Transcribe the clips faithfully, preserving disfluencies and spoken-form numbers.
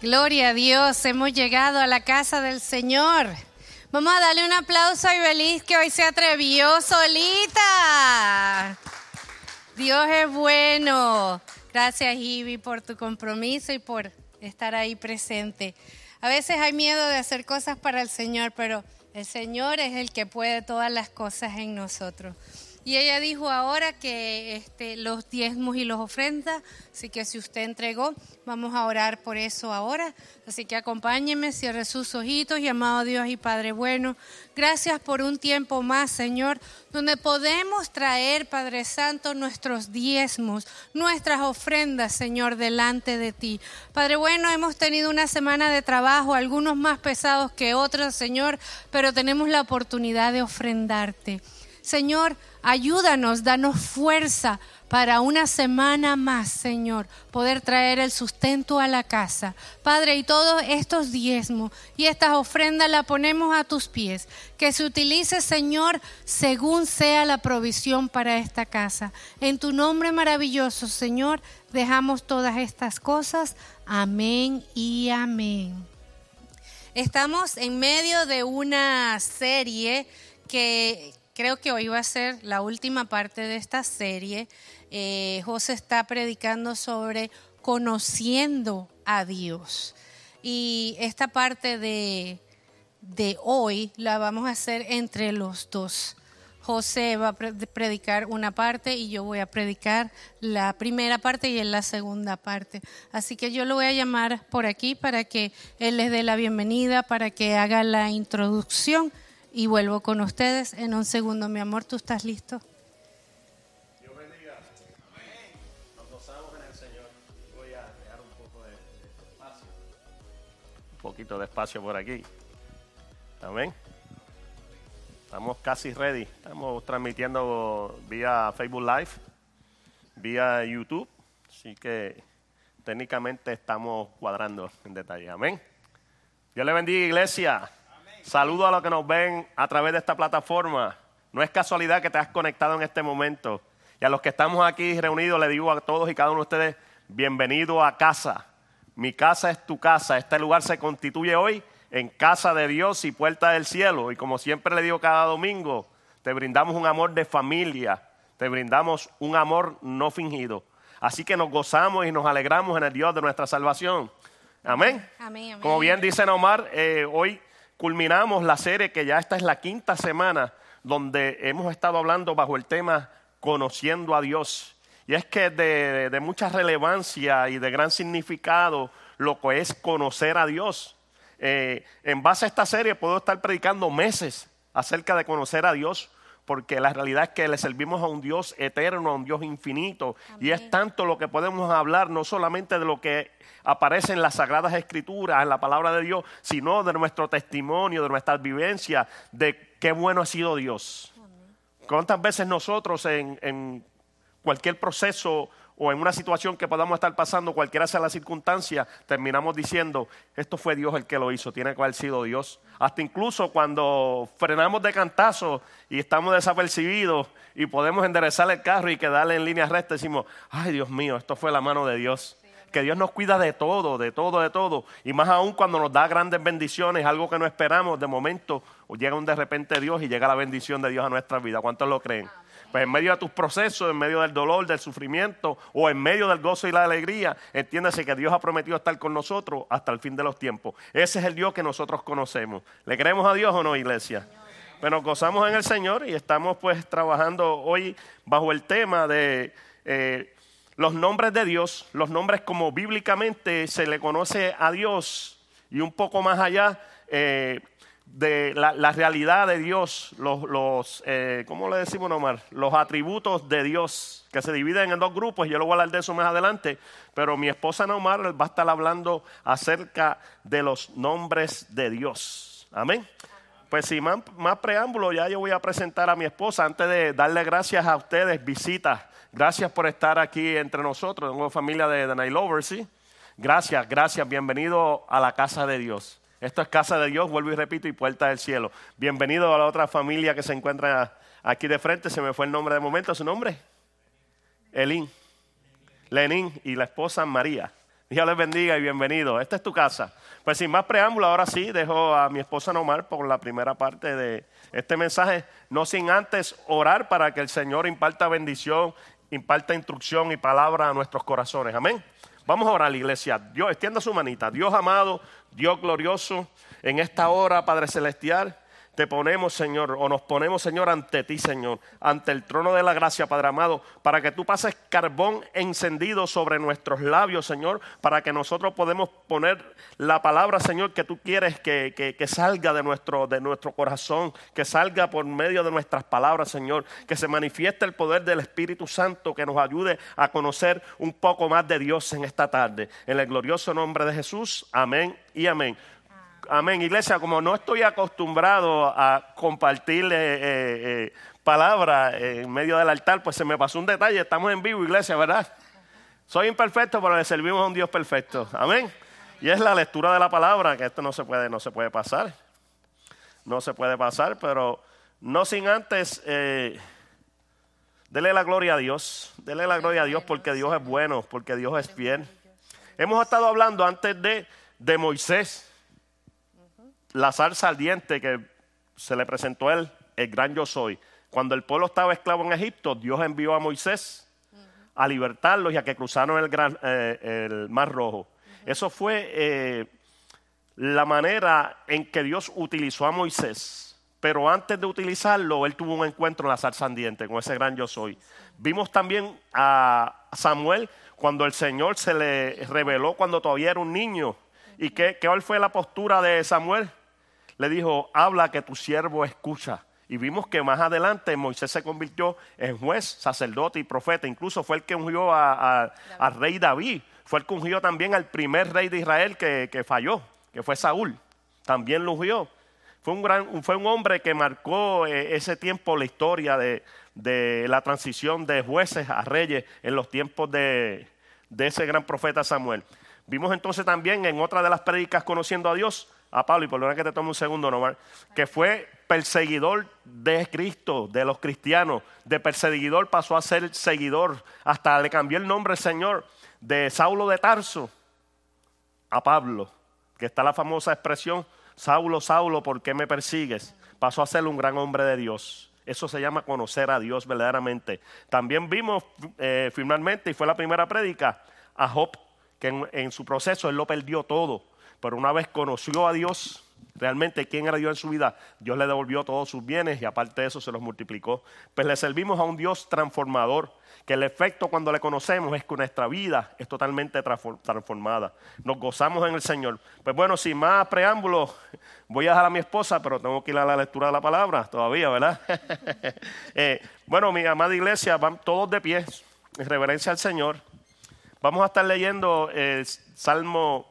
Gloria a Dios, hemos llegado a la casa del Señor. Vamos a darle un aplauso a Ibeliz que hoy se atrevió solita. Dios es bueno. Gracias, Ibi, por tu compromiso y por estar ahí presente. A veces hay miedo de hacer cosas para el Señor, pero el Señor es el que puede todas las cosas en nosotros. Y ella dijo ahora que este, los diezmos y los ofrendas, así que si usted entregó, vamos a orar por eso ahora. Así que acompáñenme, cierre sus ojitos y amado Dios y Padre bueno, gracias por un tiempo más, Señor, donde podemos traer, Padre Santo, nuestros diezmos, nuestras ofrendas, Señor, delante de ti. Padre bueno, hemos tenido una semana de trabajo, algunos más pesados que otros, Señor, pero tenemos la oportunidad de ofrendarte. Señor, ayúdanos, danos fuerza para una semana más, Señor, poder traer el sustento a la casa. Padre, y todos estos diezmos y estas ofrendas las ponemos a tus pies. Que se utilice, Señor, según sea la provisión para esta casa. En tu nombre maravilloso, Señor, dejamos todas estas cosas. Amén y amén. Estamos en medio de una serie que... Creo que hoy va a ser la última parte de esta serie. Eh, José está predicando sobre conociendo a Dios. Y esta parte de, de hoy la vamos a hacer entre los dos. José va a predicar una parte y yo voy a predicar la primera parte y él la segunda parte. Así que yo lo voy a llamar por aquí para que él les dé la bienvenida, para que haga la introducción. Y vuelvo con ustedes en un segundo. Mi amor, ¿tú estás listo? Dios bendiga. Amén. Nos gozamos en el Señor. Voy a dejar un poco de, de espacio. Un poquito de espacio por aquí. Amén. Estamos casi ready. Estamos transmitiendo vía Facebook Live, vía YouTube. Así que técnicamente estamos cuadrando en detalle. Amén. Dios le bendiga, iglesia. Saludo a los que nos ven a través de esta plataforma. No es casualidad que te has conectado en este momento. Y a los que estamos aquí reunidos, le digo a todos y cada uno de ustedes, bienvenido a casa. Mi casa es tu casa. Este lugar se constituye hoy en casa de Dios y puerta del cielo. Y como siempre le digo cada domingo, te brindamos un amor de familia. Te brindamos un amor no fingido. Así que nos gozamos y nos alegramos en el Dios de nuestra salvación. Amén. Amén, amén. Como bien dice Omar, eh, hoy culminamos la serie que ya esta es la quinta semana donde hemos estado hablando bajo el tema Conociendo a Dios. Y es que de, de mucha relevancia y de gran significado lo que es conocer a Dios. Eh, en base a esta serie puedo estar predicando meses acerca de conocer a Dios, porque la realidad es que le servimos a un Dios eterno, a un Dios infinito. Amén. Y es tanto lo que podemos hablar, no solamente de lo que aparece en las Sagradas Escrituras, en la palabra de Dios, sino de nuestro testimonio, de nuestras vivencias, de qué bueno ha sido Dios. Amén. ¿Cuántas veces nosotros en, en cualquier proceso o en una situación que podamos estar pasando, cualquiera sea la circunstancia, terminamos diciendo, esto fue Dios el que lo hizo, tiene que haber sido Dios? Hasta incluso cuando frenamos de cantazo y estamos desapercibidos y podemos enderezar el carro y quedarle en línea recta, decimos, ay Dios mío, esto fue la mano de Dios. Que Dios nos cuida de todo, de todo, de todo. Y más aún cuando nos da grandes bendiciones, algo que no esperamos, de momento llega un de repente Dios y llega la bendición de Dios a nuestra vida. ¿Cuántos lo creen? Pues en medio de tus procesos, en medio del dolor, del sufrimiento o en medio del gozo y la alegría, entiéndase que Dios ha prometido estar con nosotros hasta el fin de los tiempos. Ese es el Dios que nosotros conocemos. ¿Le creemos a Dios o no, iglesia? Pero nos gozamos en el Señor y estamos pues trabajando hoy bajo el tema de eh, los nombres de Dios, los nombres como bíblicamente se le conoce a Dios y un poco más allá eh, de la, la realidad de Dios, los, los eh, ¿cómo le decimos, Omar? Los atributos de Dios, que se dividen en dos grupos, y yo lo voy a hablar de eso más adelante, pero mi esposa Omar va a estar hablando acerca de los nombres de Dios. Amén. Pues sin más, más preámbulo, ya yo voy a presentar a mi esposa antes de darle gracias a ustedes, visitas. Gracias por estar aquí entre nosotros, tengo familia de, de Night Lovers, ¿sí? Gracias, gracias, bienvenido a la casa de Dios. Esto es casa de Dios, vuelvo y repito, y puerta del cielo. Bienvenido a la otra familia que se encuentra aquí de frente, se me fue el nombre de momento, ¿su nombre? Elín, Lenín y la esposa María. Dios les bendiga y bienvenido. Esta es tu casa. Pues sin más preámbulo, ahora sí, dejo a mi esposa Nomar por la primera parte de este mensaje. No sin antes orar para que el Señor imparta bendición, imparta instrucción y palabra a nuestros corazones. Amén. Vamos a orar, iglesia. Dios, extienda su manita. Dios amado, Dios glorioso, en esta hora, Padre Celestial, te ponemos, Señor, o nos ponemos, Señor, ante ti, Señor, ante el trono de la gracia, Padre amado, para que tú pases carbón encendido sobre nuestros labios, Señor, para que nosotros podamos poner la palabra, Señor, que tú quieres que, que, que salga de nuestro, de nuestro corazón, que salga por medio de nuestras palabras, Señor, que se manifieste el poder del Espíritu Santo, que nos ayude a conocer un poco más de Dios en esta tarde. En el glorioso nombre de Jesús, amén y amén. Amén, iglesia, como no estoy acostumbrado a compartir eh, eh, eh, palabras en medio del altar, pues se me pasó un detalle. Estamos en vivo, iglesia, ¿verdad? Soy imperfecto, pero le servimos a un Dios perfecto. Amén. Y es la lectura de la palabra, que esto no se puede, no se puede pasar. No se puede pasar, pero no sin antes, eh, dele la gloria a Dios. Dele la gloria a Dios porque Dios es bueno, porque Dios es fiel. Hemos estado hablando antes de, de Moisés. La zarza ardiente que se le presentó a él, el gran yo soy. Cuando el pueblo estaba esclavo en Egipto, Dios envió a Moisés uh-huh. a libertarlos y a que cruzaron el, gran, eh, el Mar Rojo. Uh-huh. Eso fue eh, la manera en que Dios utilizó a Moisés. Pero antes de utilizarlo, él tuvo un encuentro en la zarza ardiente con ese gran yo soy. Uh-huh. Vimos también a Samuel cuando el Señor se le reveló cuando todavía era un niño. Uh-huh. ¿Y qué, qué fue la postura de Samuel? Le dijo, habla que tu siervo escucha. Y vimos que más adelante Moisés se convirtió en juez, sacerdote y profeta. Incluso fue el que ungió a, a, a rey David. Fue el que ungió también al primer rey de Israel que, que falló, que fue Saúl. También lo ungió. Fue un, gran, fue un hombre que marcó eh, ese tiempo la historia de, de la transición de jueces a reyes en los tiempos de, de ese gran profeta Samuel. Vimos entonces también en otra de las prédicas Conociendo a Dios, a Pablo, y por lo menos que te tome un segundo nomás, que fue perseguidor de Cristo, de los cristianos. De perseguidor pasó a ser seguidor, hasta le cambió el nombre el Señor, de Saulo de Tarso a Pablo, que está la famosa expresión, Saulo, Saulo, ¿por qué me persigues? Pasó a ser un gran hombre de Dios. Eso se llama conocer a Dios verdaderamente. También vimos eh, finalmente, y fue la primera prédica, a Job, que en, en su proceso él lo perdió todo. Pero una vez conoció a Dios, realmente quién era Dios en su vida, Dios le devolvió todos sus bienes y aparte de eso se los multiplicó. Pues le servimos a un Dios transformador, que el efecto cuando le conocemos es que nuestra vida es totalmente transformada. Nos gozamos en el Señor. Pues bueno, sin más preámbulos, voy a dejar a mi esposa, pero tengo que ir a la lectura de la palabra todavía, ¿verdad? eh, bueno, mi amada iglesia, van todos de pie, en reverencia al Señor. Vamos a estar leyendo el Salmo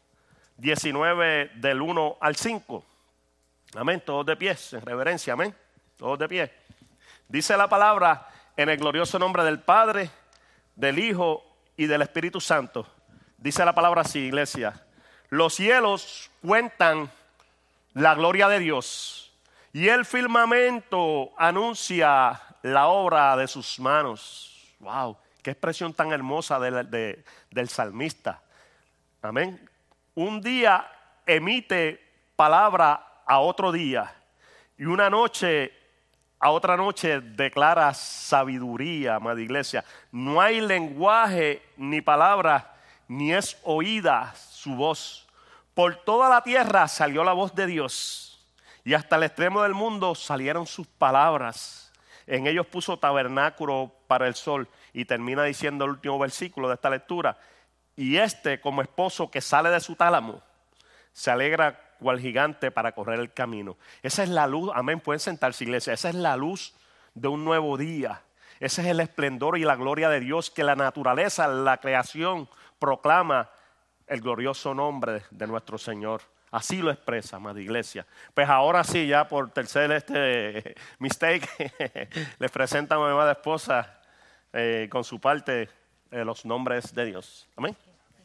diecinueve del uno al cinco. Amén, todos de pie, en reverencia, amén, todos de pie. Dice la palabra en el glorioso nombre del Padre, del Hijo y del Espíritu Santo. Dice la palabra así, iglesia. Los cielos cuentan la gloria de Dios y el firmamento anuncia la obra de sus manos. Wow, qué expresión tan hermosa de, de, del salmista. Amén. Un día emite palabra a otro día y una noche a otra noche declara sabiduría, amada iglesia. No hay lenguaje ni palabra, ni es oída su voz. Por toda la tierra salió la voz de Dios y hasta el extremo del mundo salieron sus palabras. En ellos puso tabernáculo para el sol y termina diciendo el último versículo de esta lectura. Y este, como esposo que sale de su tálamo, se alegra cual gigante para correr el camino. Esa es la luz, amén, pueden sentarse, iglesia. Esa es la luz de un nuevo día. Ese es el esplendor y la gloria de Dios que la naturaleza, la creación, proclama el glorioso nombre de nuestro Señor. Así lo expresa, amada iglesia. Pues ahora sí, ya por tercer este mistake, les presento a mi amada esposa eh, con su parte eh, los nombres de Dios. Amén.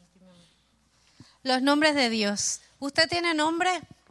Los nombres de Dios. ¿Usted tiene nombre?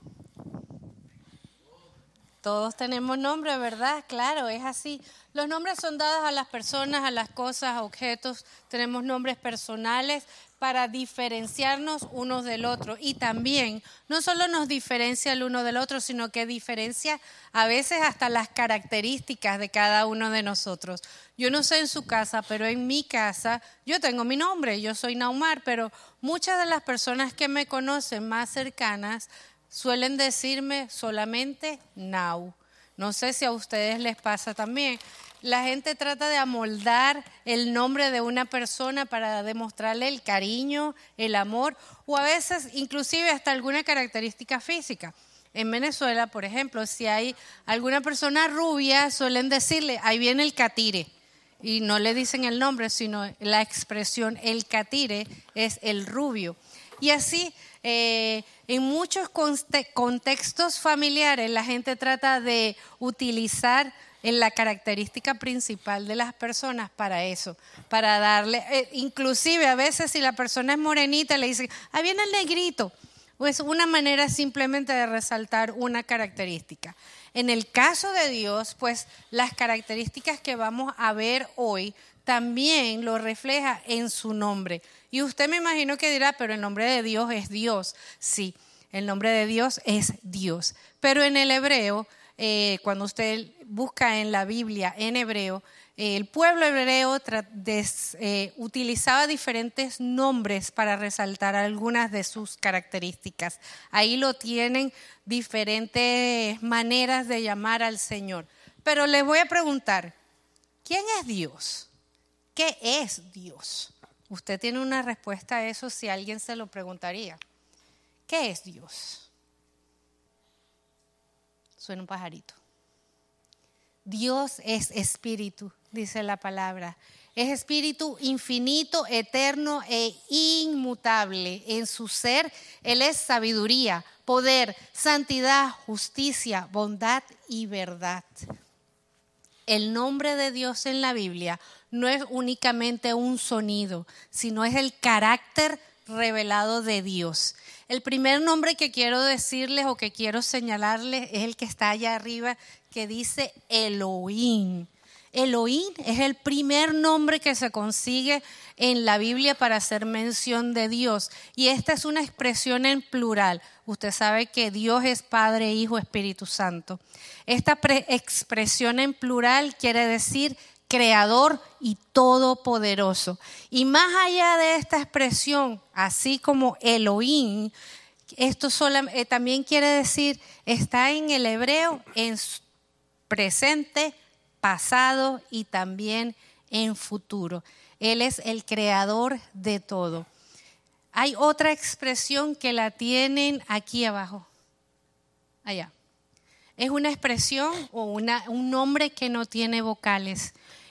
Todos tenemos nombre, ¿verdad? Claro, es así. Los nombres son dados a las personas, a las cosas, a objetos. Tenemos nombres personales, para diferenciarnos unos del otro. Y también no solo nos diferencia el uno del otro, sino que diferencia a veces hasta las características de cada uno de nosotros. Yo no sé en su casa, pero en mi casa yo tengo mi nombre, yo soy Naumar, pero muchas de las personas que me conocen más cercanas suelen decirme solamente Nau. No sé si a ustedes les pasa también. La gente trata de amoldar el nombre de una persona para demostrarle el cariño, el amor o a veces inclusive hasta alguna característica física. En Venezuela, por ejemplo, si hay alguna persona rubia, suelen decirle, ahí viene el catire. Y no le dicen el nombre, sino la expresión el catire es el rubio. Y así, eh, en muchos contextos familiares, la gente trata de utilizar en la característica principal de las personas para eso, para darle, eh, inclusive a veces si la persona es morenita le dicen, ahí viene el negrito, o es una manera simplemente de resaltar una característica. En el caso de Dios, pues las características que vamos a ver hoy también lo refleja en su nombre. Y usted me imagino que dirá, pero el nombre de Dios es Dios. Sí, el nombre de Dios es Dios, pero en el hebreo, Eh, cuando usted busca en la Biblia en hebreo, eh, el pueblo hebreo tra- des, eh, utilizaba diferentes nombres para resaltar algunas de sus características. Ahí lo tienen diferentes maneras de llamar al Señor. Pero les voy a preguntar, ¿quién es Dios? ¿Qué es Dios? Usted tiene una respuesta a eso si alguien se lo preguntaría. ¿Qué es Dios? Suena un pajarito. Dios es espíritu, dice la palabra. Es espíritu infinito, eterno e inmutable. En su ser, Él es sabiduría, poder, santidad, justicia, bondad y verdad. El nombre de Dios en la Biblia no es únicamente un sonido, sino es el carácter revelado de Dios. El primer nombre que quiero decirles o que quiero señalarles es el que está allá arriba, que dice Elohim. Elohim es el primer nombre que se consigue en la Biblia para hacer mención de Dios. Y esta es una expresión en plural. Usted sabe que Dios es Padre, Hijo, Espíritu Santo. Esta pre- expresión en plural quiere decir creador y todopoderoso. Y más allá de esta expresión, así como Elohim, esto sola, eh, también quiere decir, está en el hebreo en presente, pasado y también en futuro. Él es el creador de todo. Hay otra expresión que la tienen aquí abajo, allá. Es una expresión o una, un nombre que no tiene vocales.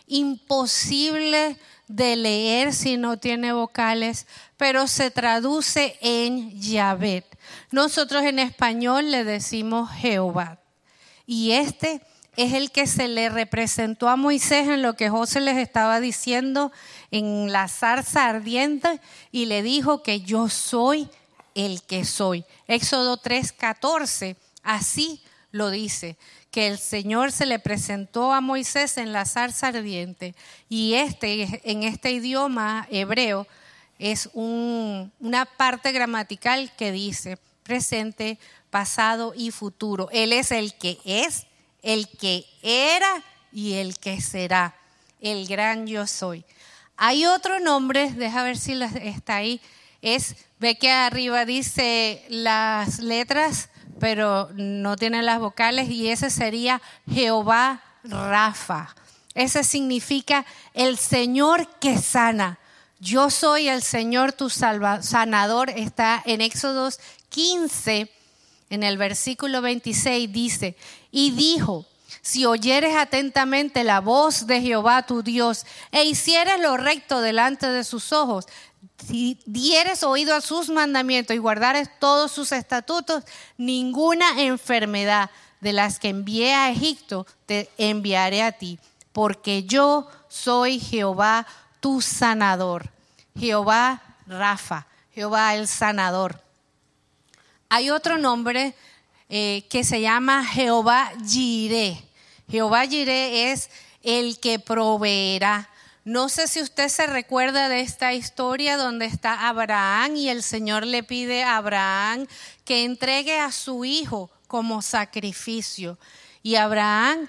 Imposible de leer si no tiene vocales, pero se traduce en Yahvé. Nosotros en español le decimos Jehová. Y este es el que se le representó a Moisés en lo que José les estaba diciendo en la zarza ardiente y le dijo que yo soy el que soy. Éxodo tres catorce, así lo dice, que el Señor se le presentó a Moisés en la zarza ardiente. Y este, en este idioma hebreo es un, una parte gramatical que dice presente, pasado y futuro. Él es el que es, el que era y el que será, el gran yo soy. Hay otro nombre, deja ver si está ahí, es, ve que arriba dice las letras, pero no tiene las vocales, y ese sería Jehová Rafa. Ese significa el Señor que sana. Yo soy el Señor tu salva, sanador. Está en Éxodo quince, en el versículo veintiséis, dice, y dijo, si oyeres atentamente la voz de Jehová tu Dios e hicieres lo recto delante de sus ojos, si dieres oído a sus mandamientos y guardares todos sus estatutos, ninguna enfermedad de las que envié a Egipto te enviaré a ti, porque yo soy Jehová tu sanador. Jehová Rafa, Jehová el sanador. Hay otro nombre eh, que se llama Jehová Jireh. Jehová Jireh es el que proveerá. No sé si usted se recuerda de esta historia donde está Abraham y el Señor le pide a Abraham que entregue a su hijo como sacrificio. Y Abraham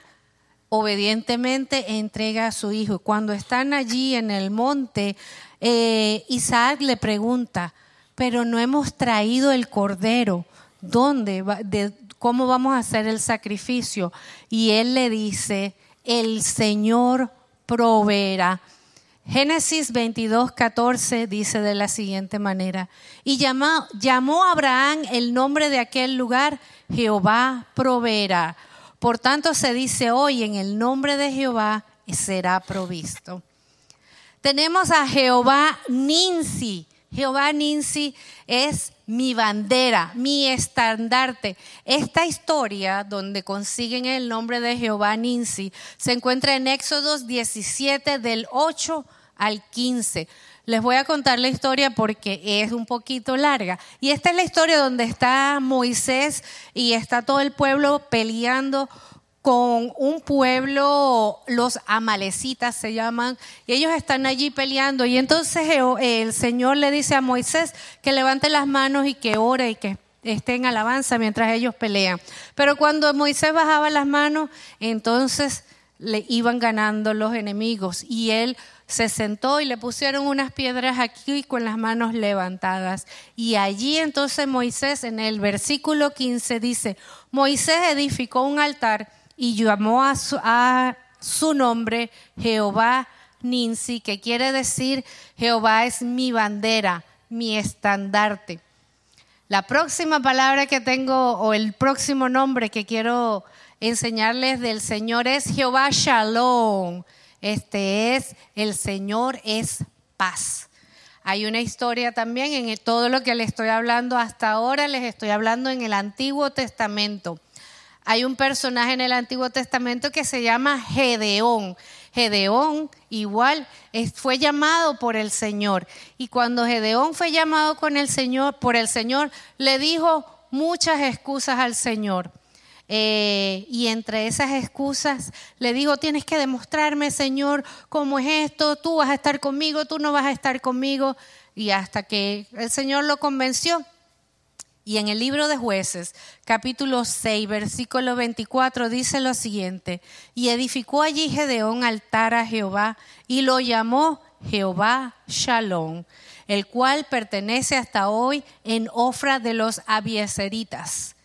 obedientemente entrega a su hijo. Cuando están allí en el monte, eh, Isaac le pregunta, pero no hemos traído el cordero. ¿Dónde? De, ¿Cómo vamos a hacer el sacrificio? Y él le dice, el Señor proveerá. Génesis veintidós, catorce dice de la siguiente manera, y llamó, llamó a Abraham el nombre de aquel lugar, Jehová proveerá. Por tanto se dice hoy, en el nombre de Jehová será provisto. Tenemos a Jehová Ninsi. Jehová Ninsi es mi bandera, mi estandarte. Esta historia donde consiguen el nombre de Jehová Ninsi se encuentra en Éxodo diecisiete del ocho al quince. Les voy a contar la historia porque es un poquito larga. Y esta es la historia donde está Moisés y está todo el pueblo peleando con un pueblo, los amalecitas se llaman, y ellos están allí peleando. Y entonces el Señor le dice a Moisés que levante las manos y que ore y que esté en alabanza mientras ellos pelean. Pero cuando Moisés bajaba las manos, entonces le iban ganando los enemigos. Y él se sentó y le pusieron unas piedras aquí con las manos levantadas. Y allí entonces Moisés, en el versículo quince dice, Moisés edificó un altar y llamó a su, a su nombre Jehová Ninsi, que quiere decir Jehová es mi bandera, mi estandarte. La próxima palabra que tengo, o el próximo nombre que quiero enseñarles del Señor es Jehová Shalom. Este es, el Señor es paz. Hay una historia también en el, todo lo que les estoy hablando hasta ahora, les estoy hablando en el Antiguo Testamento. Hay un personaje en el Antiguo Testamento que se llama Gedeón. Gedeón igual fue llamado por el Señor. Y cuando Gedeón fue llamado con el Señor, por el Señor, le dijo muchas excusas al Señor. Eh, y entre esas excusas le dijo, tienes que demostrarme, Señor, cómo es esto, tú vas a estar conmigo, tú no vas a estar conmigo. Y hasta que el Señor lo convenció. Y en el libro de Jueces, capítulo seis, versículo veinticuatro, dice lo siguiente, y edificó allí Gedeón altar a Jehová y lo llamó Jehová Shalom, el cual pertenece hasta hoy en Ofra de los Abiezeritas.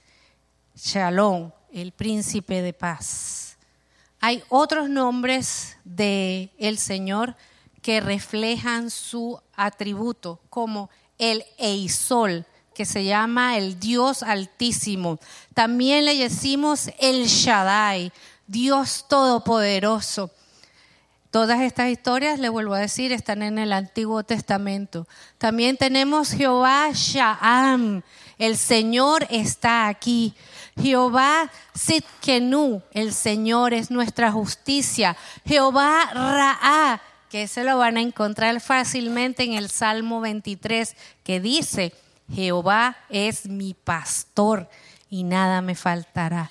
Shalom, el príncipe de paz. Hay otros nombres de el Señor que reflejan su atributo, como el Eisol, que se llama el Dios Altísimo. También le decimos el Shaddai, Dios Todopoderoso. Todas estas historias, le vuelvo a decir, están en el Antiguo Testamento. También tenemos Jehová Sha'am, el Señor está aquí. Jehová Sidkenu, el Señor es nuestra justicia. Jehová Ra'a, que se lo van a encontrar fácilmente en el Salmo veintitrés, que dice, Jehová es mi pastor y nada me faltará.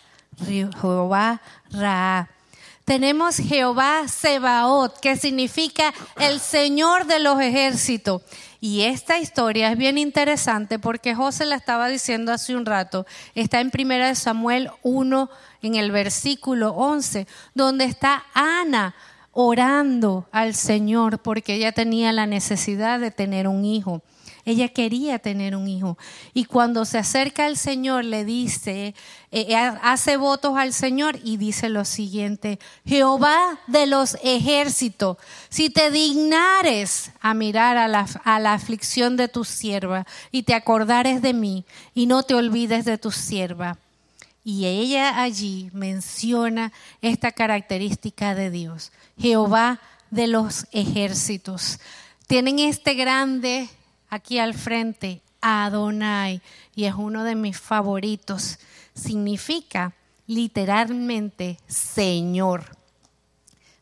Jehová Ra'a. Tenemos Jehová Sebaot, que significa el Señor de los ejércitos. Y esta historia es bien interesante porque José la estaba diciendo hace un rato. Está en primera de Samuel uno, en el versículo once, donde está Ana orando al Señor porque ella tenía la necesidad de tener un hijo. Ella quería tener un hijo. Y cuando se acerca al Señor, le dice, eh, hace votos al Señor y dice lo siguiente: Jehová de los ejércitos, si te dignares a mirar a la, a la aflicción de tu sierva y te acordares de mí y no te olvides de tu sierva. Y ella allí menciona esta característica de Dios, Jehová de los ejércitos. Tienen este grande aquí al frente, Adonai, y es uno de mis favoritos. Significa literalmente Señor.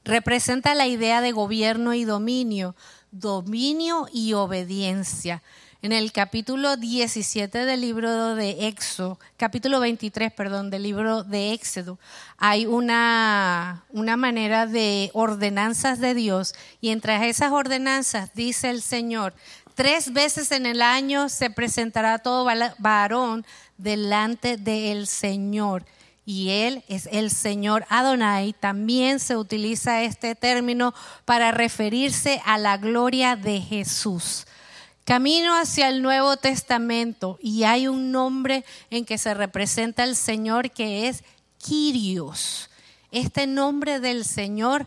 Representa la idea de gobierno y dominio, dominio y obediencia. En el capítulo diecisiete del libro de Éxodo, capítulo veintitrés, perdón, del libro de Éxodo, hay una, una manera de ordenanzas de Dios, y entre esas ordenanzas dice el Señor: tres veces en el año se presentará todo varón delante del Señor. Y Él es el Señor Adonai. También se utiliza este término para referirse a la gloria de Jesús. Camino hacia el Nuevo Testamento y hay un nombre en que se representa al Señor que es Kyrios. Este nombre del Señor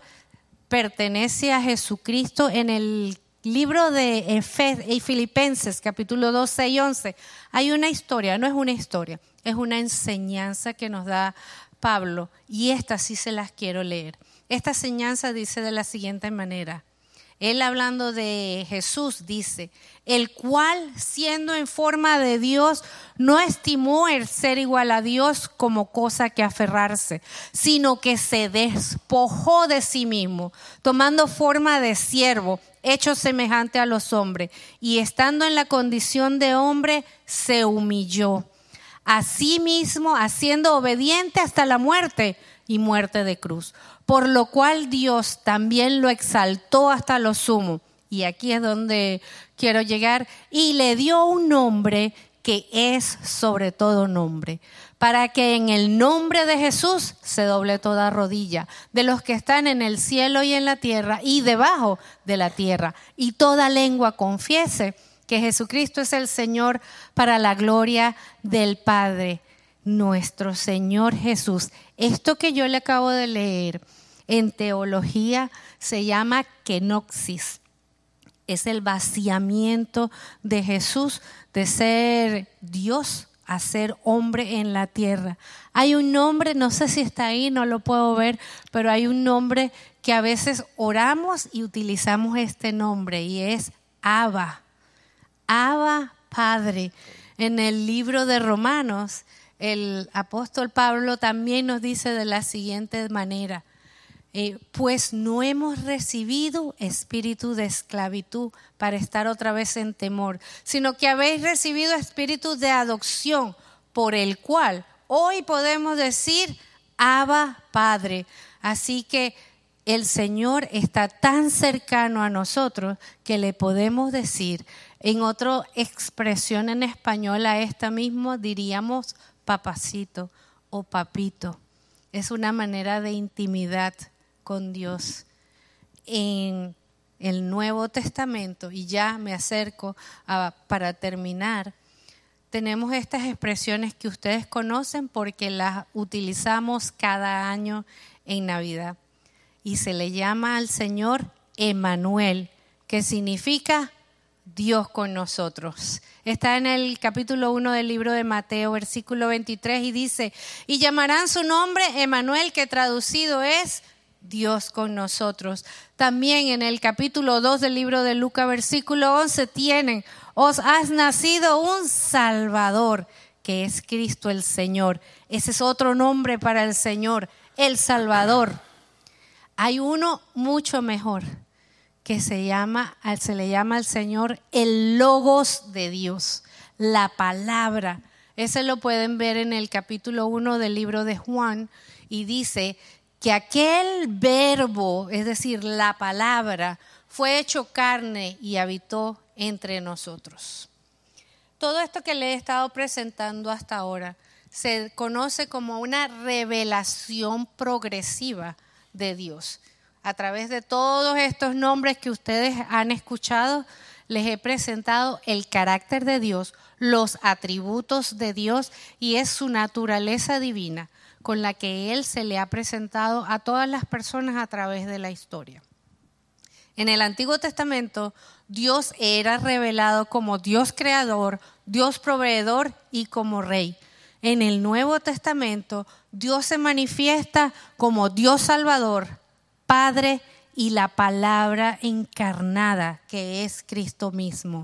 pertenece a Jesucristo. En el libro de Efes y Filipenses, capítulo doce y once, hay una historia, no es una historia, es una enseñanza que nos da Pablo, y esta sí se las quiero leer. Esta enseñanza dice de la siguiente manera. Él, hablando de Jesús, dice: el cual, siendo en forma de Dios, no estimó el ser igual a Dios como cosa que aferrarse, sino que se despojó de sí mismo, tomando forma de siervo, hecho semejante a los hombres, y estando en la condición de hombre, se humilló a sí mismo, haciendo obediente hasta la muerte y muerte de cruz. Por lo cual Dios también lo exaltó hasta lo sumo. Y aquí es donde quiero llegar. Y le dio un nombre que es sobre todo nombre, para que en el nombre de Jesús se doble toda rodilla, de los que están en el cielo y en la tierra y debajo de la tierra, y toda lengua confiese que Jesucristo es el Señor, para la gloria del Padre. Nuestro Señor Jesús. Esto que yo le acabo de leer en teología se llama kenosis. Es el vaciamiento de Jesús de ser Dios a ser hombre en la tierra. Hay un nombre, no sé si está ahí, no lo puedo ver, pero hay un nombre que a veces oramos y utilizamos este nombre, y es Abba. Abba, Padre. En el libro de Romanos, el apóstol Pablo también nos dice de la siguiente manera: eh, pues no hemos recibido espíritu de esclavitud para estar otra vez en temor, sino que habéis recibido espíritu de adopción, por el cual hoy podemos decir: Abba, Padre. Así que el Señor está tan cercano a nosotros que le podemos decir, en otra expresión en español a esta misma diríamos papacito o papito. Es una manera de intimidad con Dios. En el Nuevo Testamento, y ya me acerco a, para terminar, tenemos estas expresiones que ustedes conocen porque las utilizamos cada año en Navidad. Y se le llama al Señor Emmanuel, que significa Dios con nosotros. Está en el capítulo uno del libro de Mateo, versículo veintitrés, y dice: y llamarán su nombre Emmanuel, que traducido es Dios con nosotros. También en el capítulo dos del libro de Lucas, versículo once, tienen: os has nacido un Salvador, que es Cristo el Señor. Ese es otro nombre para el Señor, el Salvador. Hay uno mucho mejor, que se llama, se le llama al Señor el Logos de Dios, la palabra. Ese lo pueden ver en el capítulo uno del libro de Juan, y dice que aquel verbo, es decir, la palabra, fue hecho carne y habitó entre nosotros. Todo esto que le he estado presentando hasta ahora se conoce como una revelación progresiva de Dios. A través de todos estos nombres que ustedes han escuchado, les he presentado el carácter de Dios, los atributos de Dios, y es su naturaleza divina con la que Él se le ha presentado a todas las personas a través de la historia. En el Antiguo Testamento, Dios era revelado como Dios creador, Dios proveedor y como Rey. En el Nuevo Testamento, Dios se manifiesta como Dios Salvador, Padre y la palabra encarnada, que es Cristo mismo.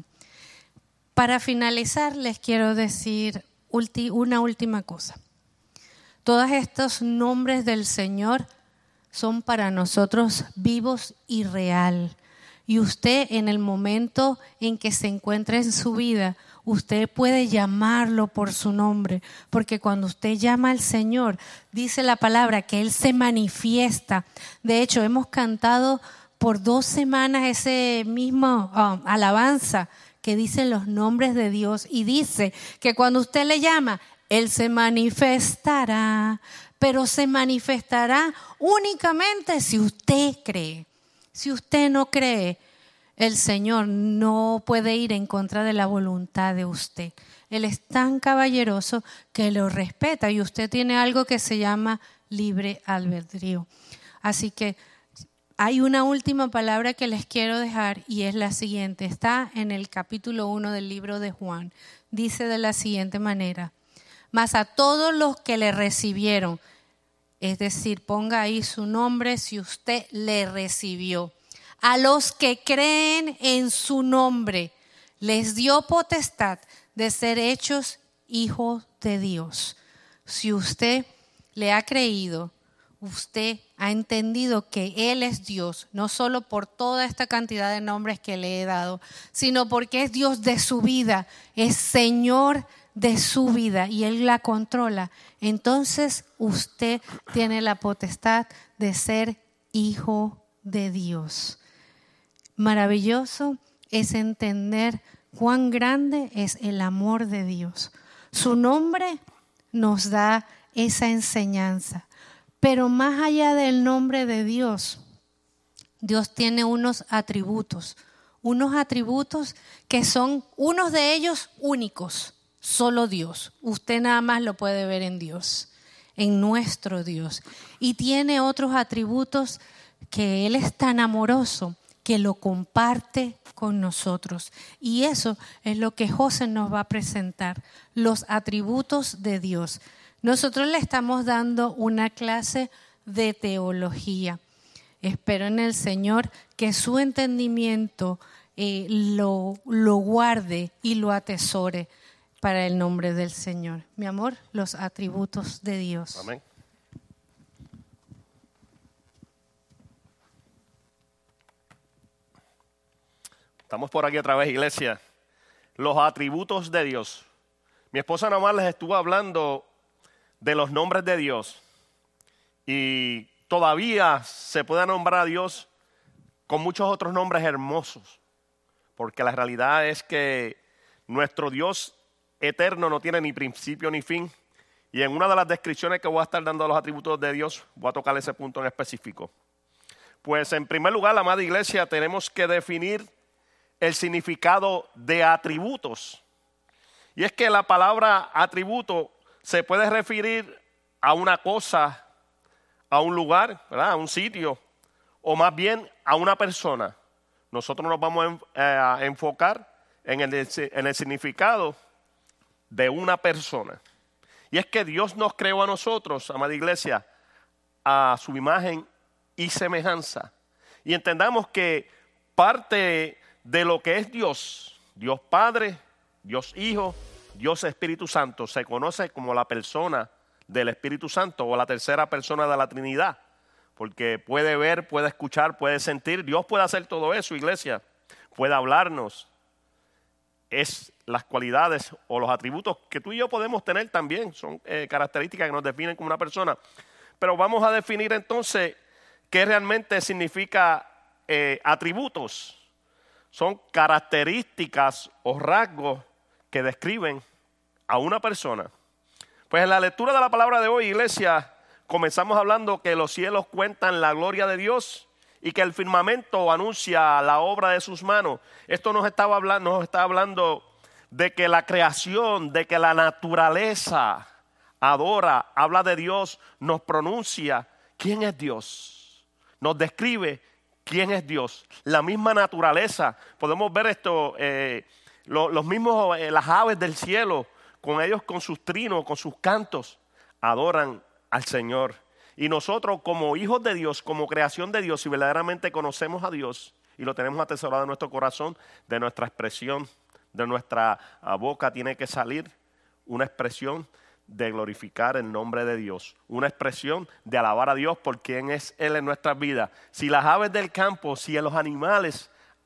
Para finalizar, les quiero decir una última cosa. Todos estos nombres del Señor son para nosotros vivos y real. Y usted, en el momento en que se encuentra en su vida, usted puede llamarlo por su nombre, porque cuando usted llama al Señor, dice la palabra que Él se manifiesta. De hecho, hemos cantado por dos semanas ese mismo uh, alabanza que dice los nombres de Dios, y dice que cuando usted le llama, Él se manifestará, pero se manifestará únicamente si usted cree. Si usted no cree, el Señor no puede ir en contra de la voluntad de usted. Él es tan caballeroso que lo respeta, y usted tiene algo que se llama libre albedrío. Así que hay una última palabra que les quiero dejar, y es la siguiente. Está en el capítulo uno del libro de Juan. Dice de la siguiente manera: mas a todos los que le recibieron, es decir, ponga ahí su nombre si usted le recibió. A los que creen en su nombre, les dio potestad de ser hechos hijos de Dios. Si usted le ha creído, usted ha entendido que Él es Dios, no solo por toda esta cantidad de nombres que le he dado, sino porque es Dios de su vida, es Señor de su vida y Él la controla. Entonces usted tiene la potestad de ser hijo de Dios. Maravilloso es entender cuán grande es el amor de Dios. Su nombre nos da esa enseñanza. Pero más allá del nombre de Dios, Dios tiene unos atributos, unos atributos que son unos de ellos únicos, solo Dios. Usted nada más lo puede ver en Dios, en nuestro Dios. Y tiene otros atributos que Él es tan amoroso que lo comparte con nosotros. Y eso es lo que José nos va a presentar, los atributos de Dios. Nosotros le estamos dando una clase de teología. Espero en el Señor que su entendimiento eh, lo, lo guarde y lo atesore para el nombre del Señor. Mi amor, los atributos de Dios. Amén. Estamos por aquí otra vez, iglesia. Los atributos de Dios. Mi esposa nomás les estuvo hablando de los nombres de Dios, y todavía se puede nombrar a Dios con muchos otros nombres hermosos, porque la realidad es que nuestro Dios eterno no tiene ni principio ni fin, y en una de las descripciones que voy a estar dando de los atributos de Dios voy a tocar ese punto en específico. Pues en primer lugar, la amada iglesia, tenemos que definir el significado de atributos, y es que la palabra atributo se puede referir a una cosa, a un lugar, ¿verdad? A un sitio, o más bien a una persona. Nosotros nos vamos a enfocar en el, en el significado de una persona. Y es que Dios nos creó a nosotros, amada iglesia, a su imagen y semejanza. Y entendamos que parte de lo que es Dios, Dios Padre, Dios Hijo, Dios Espíritu Santo, se conoce como la persona del Espíritu Santo o la tercera persona de la Trinidad, porque puede ver, puede escuchar, puede sentir. Dios puede hacer todo eso, iglesia, puede hablarnos. Es las cualidades o los atributos que tú y yo podemos tener también, son eh, características que nos definen como una persona. Pero vamos a definir entonces qué realmente significa eh, atributos. Son características o rasgos que describen a una persona. Pues en la lectura de la palabra de hoy, iglesia, comenzamos hablando que los cielos cuentan la gloria de Dios y que el firmamento anuncia la obra de sus manos. Esto nos estaba hablando, nos está hablando de que la creación, de que la naturaleza adora, habla de Dios, nos pronuncia quién es Dios, nos describe quién es Dios. La misma naturaleza, podemos ver esto, eh, lo, los mismos, eh, las aves del cielo, con ellos, con sus trinos, con sus cantos, adoran al Señor. Y nosotros como hijos de Dios, como creación de Dios, si verdaderamente conocemos a Dios y lo tenemos atesorado en nuestro corazón, de nuestra expresión, de nuestra boca tiene que salir una expresión de glorificar el nombre de Dios, una expresión de alabar a Dios por quien es Él en nuestras vidas. Si las aves del campo, si los animales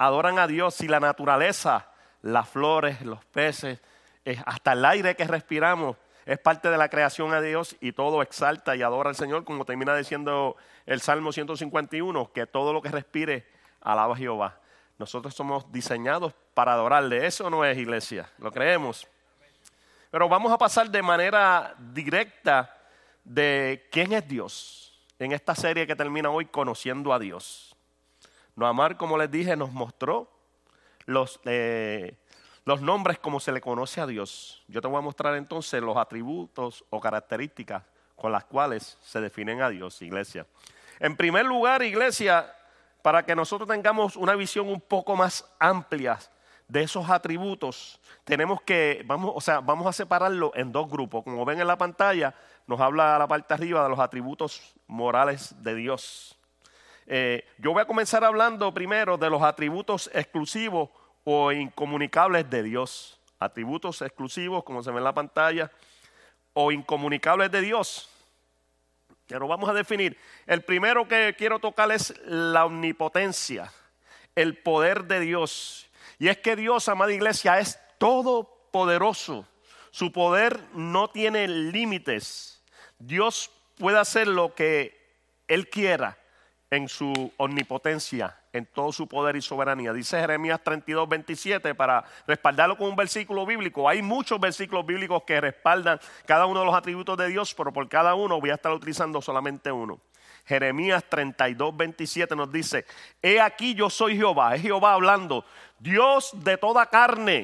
adoran a Dios, si la naturaleza, las flores, los peces, hasta el aire que respiramos es parte de la creación a Dios y todo exalta y adora al Señor, como termina diciendo el Salmo ciento cincuenta y uno, que todo lo que respire alaba a Jehová. Nosotros somos diseñados para adorarle. Eso no es, iglesia, lo creemos. Pero vamos a pasar de manera directa de quién es Dios en esta serie que termina hoy, Conociendo a Dios. Noamar, como les dije, nos mostró los, eh, los nombres como se le conoce a Dios. Yo te voy a mostrar entonces los atributos o características con las cuales se definen a Dios, iglesia. En primer lugar, iglesia, para que nosotros tengamos una visión un poco más amplia de esos atributos, tenemos que, vamos, o sea, vamos a separarlo en dos grupos. Como ven en la pantalla, nos habla a la parte arriba de los atributos morales de Dios. Eh, yo voy a comenzar hablando primero de los atributos exclusivos o incomunicables de Dios. Atributos exclusivos, como se ve en la pantalla, o incomunicables de Dios. Pero vamos a definir. El primero que quiero tocar es la omnipotencia, el poder de Dios. Y es que Dios, amada iglesia, es todopoderoso. Su poder no tiene límites. Dios puede hacer lo que Él quiera en su omnipotencia, en todo su poder y soberanía. Dice Jeremías treinta y dos, veintisiete, para respaldarlo con un versículo bíblico. Hay muchos versículos bíblicos que respaldan cada uno de los atributos de Dios, pero por cada uno voy a estar utilizando solamente uno. Jeremías treinta y dos, veintisiete nos dice: he aquí yo soy Jehová. Es Jehová hablando, Dios de toda carne.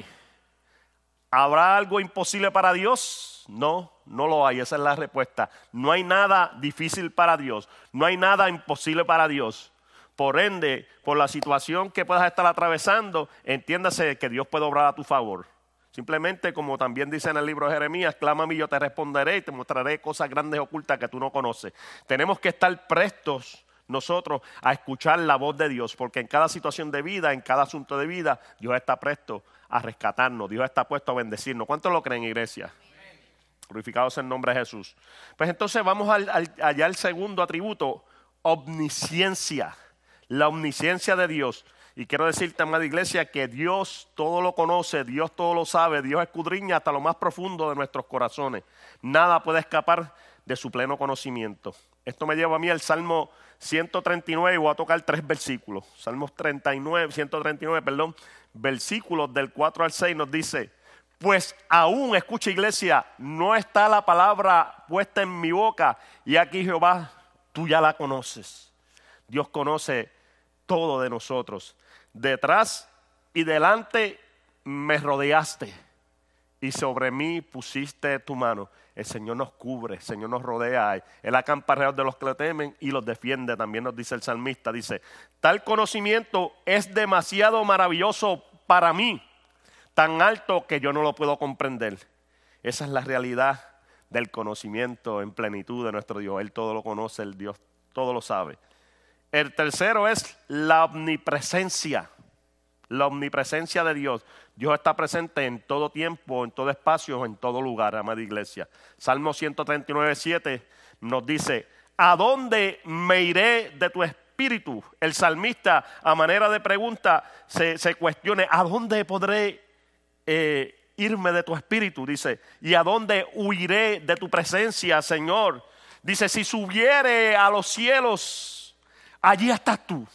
¿Habrá algo imposible para Dios? No, no lo hay. Esa es la respuesta. No hay nada difícil para Dios. No hay nada imposible para Dios. Por ende, por la situación que puedas estar atravesando, entiéndase que Dios puede obrar a tu favor. Simplemente, como también dice en el libro de Jeremías, clama a mí, yo te responderé y te mostraré cosas grandes ocultas que tú no conoces. Tenemos que estar prestos nosotros a escuchar la voz de Dios, porque en cada situación de vida, en cada asunto de vida, Dios está presto a rescatarnos, Dios está puesto a bendecirnos. ¿Cuántos lo creen, iglesia? Glorificado sea el nombre de Jesús. Pues entonces vamos al, al, allá al segundo atributo, omnisciencia, la omnisciencia de Dios. Y quiero decirte, amada iglesia, que Dios todo lo conoce, Dios todo lo sabe, Dios escudriña hasta lo más profundo de nuestros corazones. Nada puede escapar de su pleno conocimiento. Esto me lleva a mí al Salmo ciento treinta y nueve, y voy a tocar tres versículos. Salmos treinta y nueve, ciento treinta y nueve, perdón, versículos del cuatro al seis nos dice: pues aún, escucha iglesia, no está la palabra puesta en mi boca, y aquí Jehová, tú ya la conoces. Dios conoce todo de nosotros. Detrás y delante me rodeaste y sobre mí pusiste tu mano. El Señor nos cubre, el Señor nos rodea. Él acampa alrededor de los que le temen y los defiende. También nos dice el salmista, dice: tal conocimiento es demasiado maravilloso para mí, tan alto que yo no lo puedo comprender. Esa es la realidad del conocimiento en plenitud de nuestro Dios. Él todo lo conoce, el Dios todo lo sabe. El tercero es la omnipresencia, la omnipresencia de Dios. Dios está presente en todo tiempo, en todo espacio, en todo lugar, amada iglesia. Salmo ciento treinta y nueve, siete nos dice: ¿a dónde me iré de tu espíritu? El salmista, a manera de pregunta, se, se cuestione: ¿a dónde podré eh, irme de tu espíritu? Dice: ¿y a dónde huiré de tu presencia, Señor? Dice: si subiere a los cielos, allí estás tú.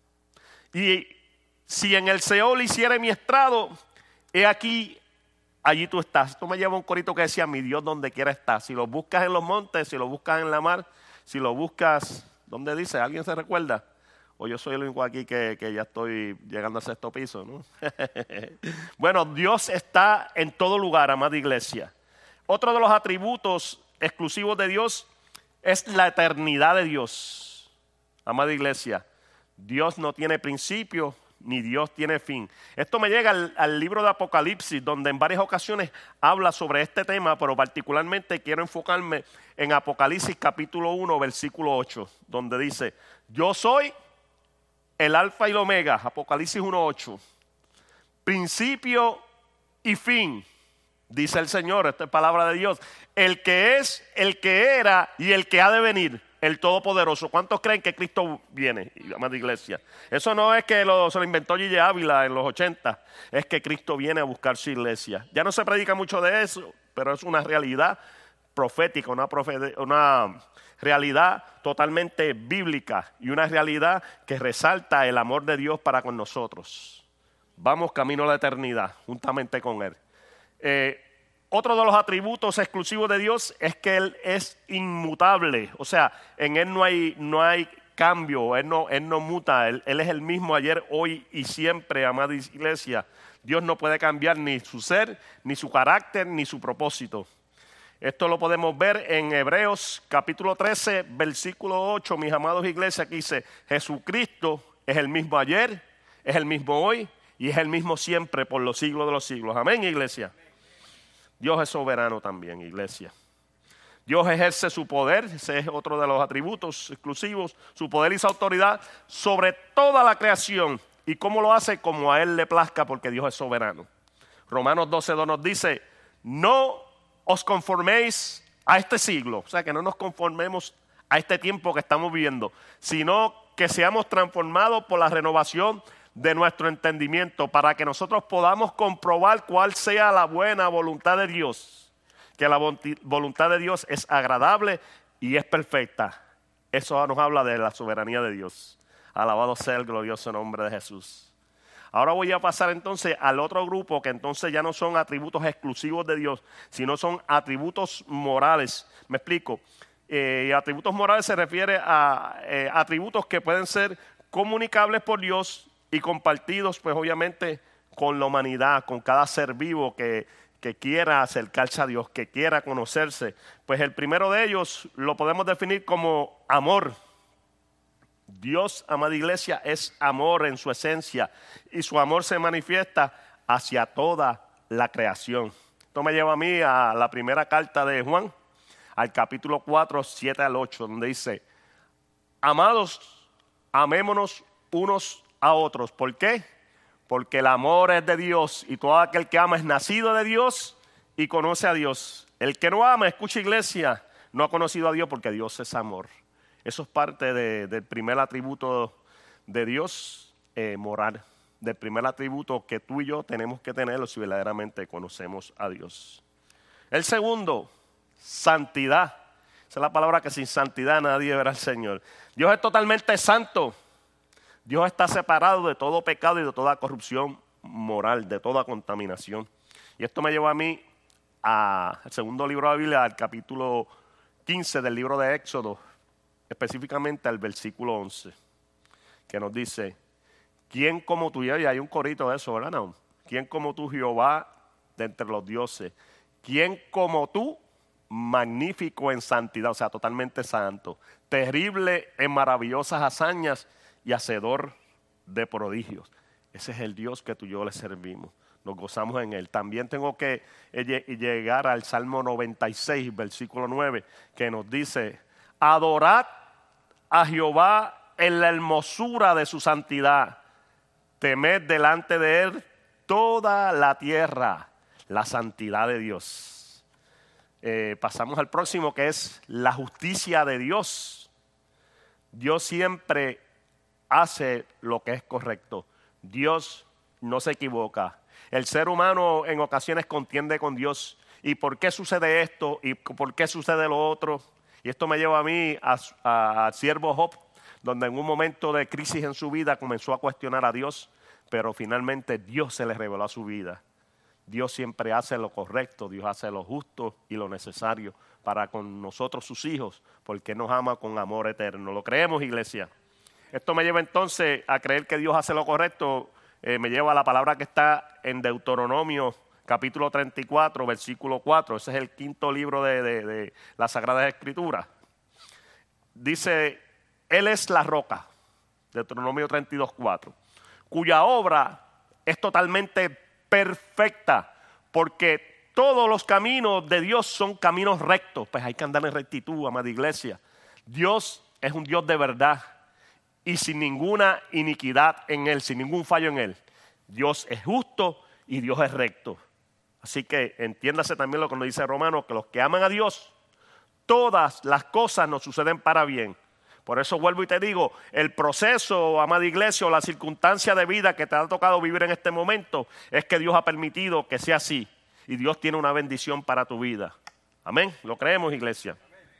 Y si en el Seol hiciere mi estrado, he aquí, allí tú estás. Esto me lleva a un corito que decía: mi Dios donde quiera está. Si lo buscas en los montes, si lo buscas en la mar, si lo buscas, ¿dónde dice? ¿Alguien se recuerda? O yo soy el único aquí que, que ya estoy llegando al sexto piso, ¿no? Bueno, Dios está en todo lugar, amada iglesia. Otro de los atributos exclusivos de Dios es la eternidad de Dios. Amada iglesia, Dios no tiene principio ni Dios tiene fin. Esto me llega al, al libro de Apocalipsis, donde en varias ocasiones habla sobre este tema, pero particularmente quiero enfocarme en Apocalipsis capítulo uno, versículo ocho, donde dice: yo soy el alfa y el omega, Apocalipsis uno, ocho, principio y fin, dice el Señor, esta es palabra de Dios, el que es, el que era y el que ha de venir, el Todopoderoso. ¿Cuántos creen que Cristo viene, amada iglesia? Eso no es que lo, se lo inventó Gigi Ávila en los ochenta, es que Cristo viene a buscar su iglesia. Ya no se predica mucho de eso, pero es una realidad profética, una, profe- una realidad totalmente bíblica y una realidad que resalta el amor de Dios para con nosotros. Vamos camino a la eternidad, juntamente con Él. Eh, otro de los atributos exclusivos de Dios es que Él es inmutable. O sea, en Él no hay, no hay cambio, Él no, él no muta. Él, él es el mismo ayer, hoy y siempre, amada iglesia. Dios no puede cambiar ni su ser, ni su carácter, ni su propósito. Esto lo podemos ver en Hebreos capítulo trece, versículo ocho, mis amados iglesias, que dice, Jesucristo es el mismo ayer, es el mismo hoy y es el mismo siempre por los siglos de los siglos. Amén, iglesia. Dios es soberano también, iglesia. Dios ejerce su poder, ese es otro de los atributos exclusivos, su poder y su autoridad sobre toda la creación. ¿Y cómo lo hace? Como a Él le plazca, porque Dios es soberano. Romanos doce dos nos dice, no os conforméis a este siglo, o sea que no nos conformemos a este tiempo que estamos viviendo, sino que seamos transformados por la renovación de nuestro entendimiento, para que nosotros podamos comprobar cuál sea la buena voluntad de Dios, que la voluntad de Dios es agradable y es perfecta. Eso nos habla de la soberanía de Dios. Alabado sea el glorioso nombre de Jesús. Ahora voy a pasar entonces al otro grupo, que entonces ya no son atributos exclusivos de Dios, sino son atributos morales. Me explico. Eh, atributos morales se refiere a eh, atributos que pueden ser comunicables por Dios y compartidos, pues obviamente, con la humanidad, con cada ser vivo que, que quiera acercarse a Dios, que quiera conocerse. Pues el primero de ellos lo podemos definir como amor. Dios, amada iglesia, es amor en su esencia y su amor se manifiesta hacia toda la creación. Esto me lleva a mí a la primera carta de Juan, al capítulo cuatro, siete al ocho, donde dice, amados, amémonos unos a otros. ¿Por qué? Porque el amor es de Dios y todo aquel que ama es nacido de Dios y conoce a Dios. El que no ama, escucha iglesia, no ha conocido a Dios porque Dios es amor. Eso es parte de, del primer atributo de Dios, eh, moral. Del primer atributo que tú y yo tenemos que tenerlo si verdaderamente conocemos a Dios. El segundo, santidad. Esa es la palabra que sin santidad nadie verá al Señor. Dios es totalmente santo. Dios está separado de todo pecado y de toda corrupción moral, de toda contaminación. Y esto me lleva a mí al segundo libro de la Biblia, al capítulo quince del libro de Éxodo, específicamente al versículo once, que nos dice, ¿quién como tú? Y hay un corito de eso, ¿verdad? No. ¿Quién como tú, Jehová, de entre los dioses? ¿Quién como tú, magnífico en santidad? O sea, totalmente santo, terrible en maravillosas hazañas y hacedor de prodigios. Ese es el Dios que tú y yo le servimos. Nos gozamos en Él. También tengo que llegar al Salmo noventa y seis, versículo nueve, que nos dice, adorad a Jehová en la hermosura de su santidad. Temed delante de Él toda la tierra, la santidad de Dios. Eh, pasamos al próximo, que es la justicia de Dios. Dios siempre hace lo que es correcto. Dios no se equivoca. El ser humano en ocasiones contiende con Dios. ¿Y por qué sucede esto? ¿Y por qué sucede lo otro? Y esto me lleva a mí al siervo Job, donde en un momento de crisis en su vida comenzó a cuestionar a Dios, pero finalmente Dios se le reveló a su vida. Dios siempre hace lo correcto, Dios hace lo justo y lo necesario para con nosotros sus hijos, porque nos ama con amor eterno. ¿Lo creemos, iglesia? Esto me lleva entonces a creer que Dios hace lo correcto. Eh, me lleva a la palabra que está en Deuteronomio capítulo treinta y cuatro, versículo cuatro. Ese es el quinto libro de, de, de las Sagradas Escrituras. Dice, Él es la roca, Deuteronomio treinta y dos, cuatro, cuya obra es totalmente perfecta, porque todos los caminos de Dios son caminos rectos. Pues hay que andar en rectitud, amada iglesia. Dios es un Dios de verdad y sin ninguna iniquidad en Él, sin ningún fallo en Él. Dios es justo y Dios es recto. Así que entiéndase también lo que nos dice Romanos, que los que aman a Dios, todas las cosas nos suceden para bien. Por eso vuelvo y te digo, el proceso, amada iglesia, o la circunstancia de vida que te ha tocado vivir en este momento, es que Dios ha permitido que sea así. Y Dios tiene una bendición para tu vida. Amén. ¿Lo creemos, iglesia?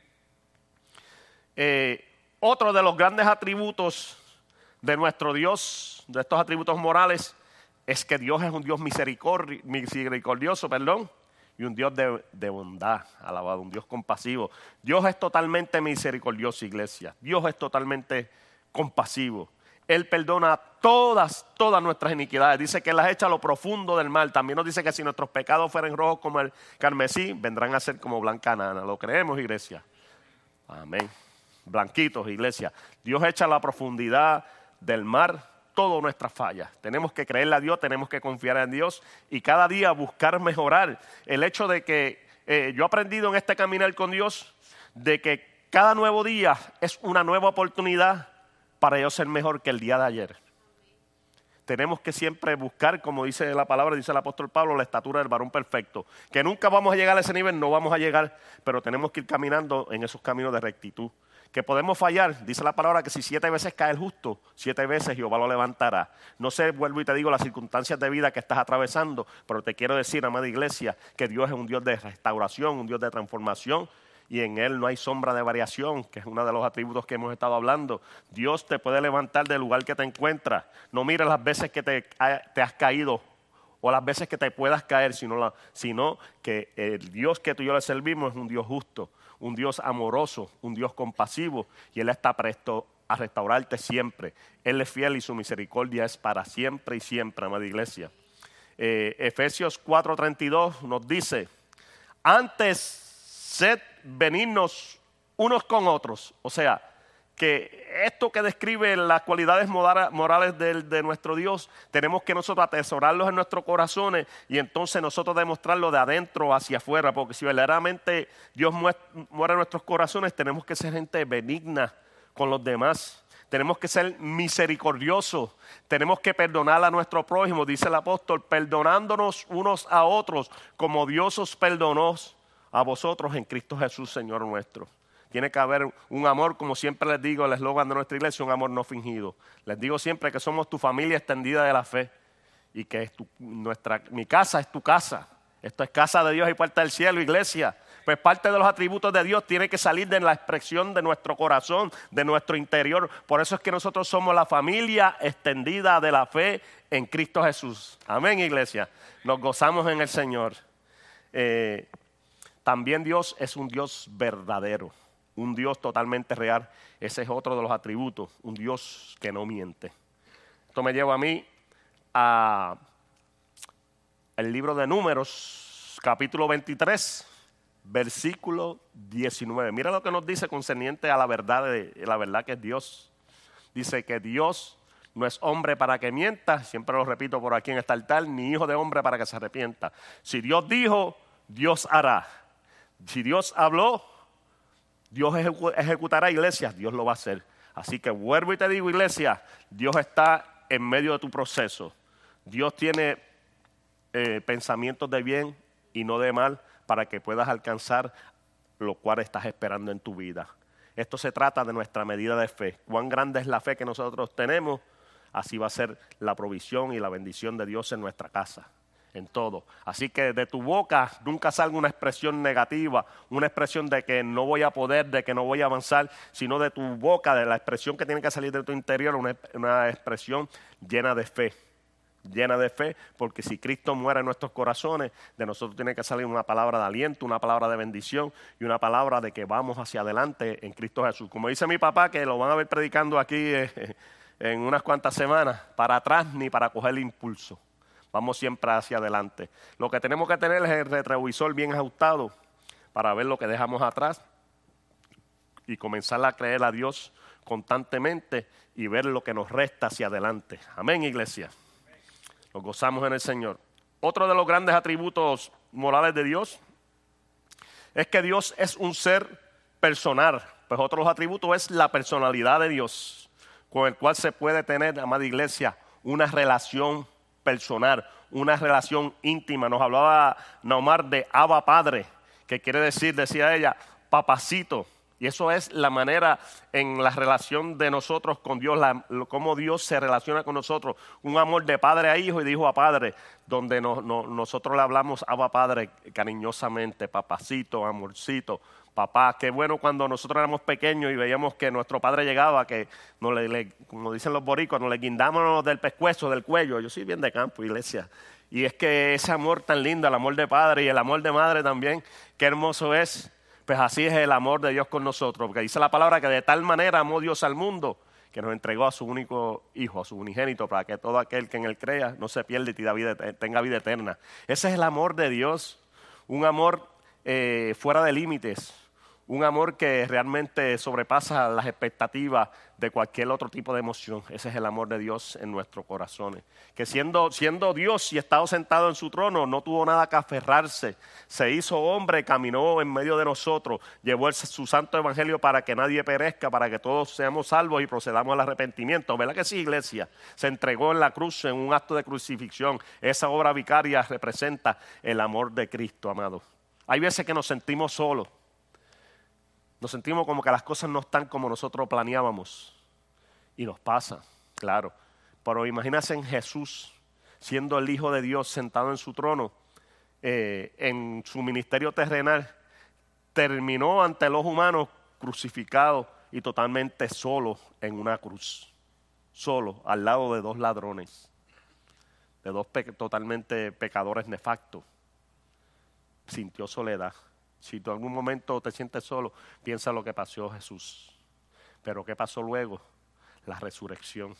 Eh, otro de los grandes atributos de nuestro Dios, de estos atributos morales, es que Dios es un Dios misericordi- misericordioso, perdón, y un Dios de, de bondad, alabado, un Dios compasivo. Dios es totalmente misericordioso, iglesia. Dios es totalmente compasivo. Él perdona todas, todas nuestras iniquidades. Dice que las echa a lo profundo del mar. También nos dice que si nuestros pecados fueran rojos como el carmesí, vendrán a ser como blanca lana. ¿Lo creemos, iglesia? Amén. Blanquitos, iglesia. Dios echa a la profundidad del mar todas nuestras fallas. Tenemos que creerle a Dios, tenemos que confiar en Dios y cada día buscar mejorar. El hecho de que eh, yo he aprendido en este caminar con Dios, de que cada nuevo día es una nueva oportunidad para yo ser mejor que el día de ayer. Tenemos que siempre buscar, como dice la palabra, dice el apóstol Pablo, la estatura del varón perfecto. Que nunca vamos a llegar a ese nivel, no vamos a llegar, pero tenemos que ir caminando en esos caminos de rectitud. Que podemos fallar, dice la palabra que si siete veces cae el justo, siete veces Jehová lo levantará. No sé, vuelvo y te digo las circunstancias de vida que estás atravesando, pero te quiero decir, amada iglesia, que Dios es un Dios de restauración, un Dios de transformación, y en Él no hay sombra de variación, que es uno de los atributos que hemos estado hablando. Dios te puede levantar del lugar que te encuentras. No mires las veces que te, te has caído o las veces que te puedas caer, sino, la, sino que el Dios que tú y yo le servimos es un Dios justo, un Dios amoroso, un Dios compasivo, y Él está presto a restaurarte siempre. Él es fiel y su misericordia es para siempre y siempre, amada iglesia. Eh, Efesios cuatro treinta y dos nos dice, antes sed benignos unos con otros. O sea, que esto que describe las cualidades morales de, de nuestro Dios, tenemos que nosotros atesorarlos en nuestros corazones y entonces nosotros demostrarlo de adentro hacia afuera, porque si verdaderamente Dios muere en nuestros corazones, tenemos que ser gente benigna con los demás. Tenemos que ser misericordiosos, tenemos que perdonar a nuestro prójimo, dice el apóstol, perdonándonos unos a otros como Dios os perdonó a vosotros en Cristo Jesús, Señor nuestro. Tiene que haber un amor, como siempre les digo, el eslogan de nuestra iglesia, un amor no fingido. Les digo siempre que somos tu familia extendida de la fe y que es tu, nuestra, mi casa es tu casa. Esto es casa de Dios y puerta del cielo, iglesia. Pues parte de los atributos de Dios tiene que salir de la expresión de nuestro corazón, de nuestro interior. Por eso es que nosotros somos la familia extendida de la fe en Cristo Jesús. Amén, iglesia. Nos gozamos en el Señor. Eh, también Dios es un Dios verdadero. Un Dios totalmente real, ese es otro de los atributos, un Dios que no miente. Esto me lleva a mí a el libro de Números, capítulo veintitrés, versículo diecinueve. Mira lo que nos dice concerniente a la verdad, de, la verdad que es Dios. Dice que Dios no es hombre para que mienta, siempre lo repito por aquí en este altar, ni hijo de hombre para que se arrepienta. Si Dios dijo, Dios hará. Si Dios habló, Dios ejecutará, iglesia, Dios lo va a hacer. Así que vuelvo y te digo, iglesia, Dios está en medio de tu proceso. Dios tiene eh, pensamientos de bien y no de mal para que puedas alcanzar lo cual estás esperando en tu vida. Esto se trata de nuestra medida de fe. Cuán grande es la fe que nosotros tenemos, así va a ser la provisión y la bendición de Dios en nuestra casa. En todo. Así que de tu boca nunca salga una expresión negativa, una expresión de que no voy a poder, de que no voy a avanzar, sino de tu boca, de la expresión que tiene que salir de tu interior, una, una expresión llena de fe, llena de fe, porque si Cristo muere en nuestros corazones, de nosotros tiene que salir una palabra de aliento, una palabra de bendición y una palabra de que vamos hacia adelante en Cristo Jesús. Como dice mi papá, que lo van a ver predicando aquí eh, en unas cuantas semanas, para atrás ni para coger el impulso. Vamos siempre hacia adelante. Lo que tenemos que tener es el retrovisor bien ajustado para ver lo que dejamos atrás y comenzar a creer a Dios constantemente y ver lo que nos resta hacia adelante. Amén, iglesia. Nos gozamos en el Señor. Otro de los grandes atributos morales de Dios es que Dios es un ser personal. Pues otro de los atributos es la personalidad de Dios, con el cual se puede tener, amada iglesia, una relación personal, una relación íntima. Nos hablaba Naomar de Abba Padre, que quiere decir, decía ella, papacito. Y eso es la manera en la relación de nosotros con Dios, la, cómo Dios se relaciona con nosotros. Un amor de padre a hijo y de hijo a padre, donde no, no, nosotros le hablamos Abba Padre cariñosamente, papacito, amorcito, papá. Qué bueno cuando nosotros éramos pequeños y veíamos que nuestro padre llegaba, que nos le, le, como dicen los boricuas, nos le guindamos del pescuezo, del cuello. Yo soy bien de campo, iglesia. Y es que ese amor tan lindo, el amor de padre y el amor de madre también, qué hermoso es. Pues así es el amor de Dios con nosotros, porque dice la palabra que de tal manera amó Dios al mundo, que nos entregó a su único hijo, a su unigénito, para que todo aquel que en él crea no se pierda y tenga vida, tenga vida eterna. Ese es el amor de Dios, un amor eh, fuera de límites, un amor que realmente sobrepasa las expectativas de cualquier otro tipo de emoción. Ese es el amor de Dios en nuestros corazones. Que siendo, siendo Dios y estado sentado en su trono, no tuvo nada que aferrarse. Se hizo hombre, caminó en medio de nosotros, llevó el, su santo evangelio para que nadie perezca, para que todos seamos salvos y procedamos al arrepentimiento. ¿Verdad que sí, iglesia? Se entregó en la cruz en un acto de crucifixión. Esa obra vicaria representa el amor de Cristo, amado. Hay veces que nos sentimos solos. Nos sentimos como que las cosas no están como nosotros planeábamos. Y nos pasa, claro. Pero imagínense en Jesús, siendo el Hijo de Dios sentado en su trono, eh, en su ministerio terrenal, terminó ante los humanos crucificado y totalmente solo en una cruz. Solo, al lado de dos ladrones, de dos pe- totalmente pecadores nefastos. Sintió soledad. Si tú en algún momento te sientes solo, piensa lo que pasó Jesús. Pero ¿qué pasó luego? La resurrección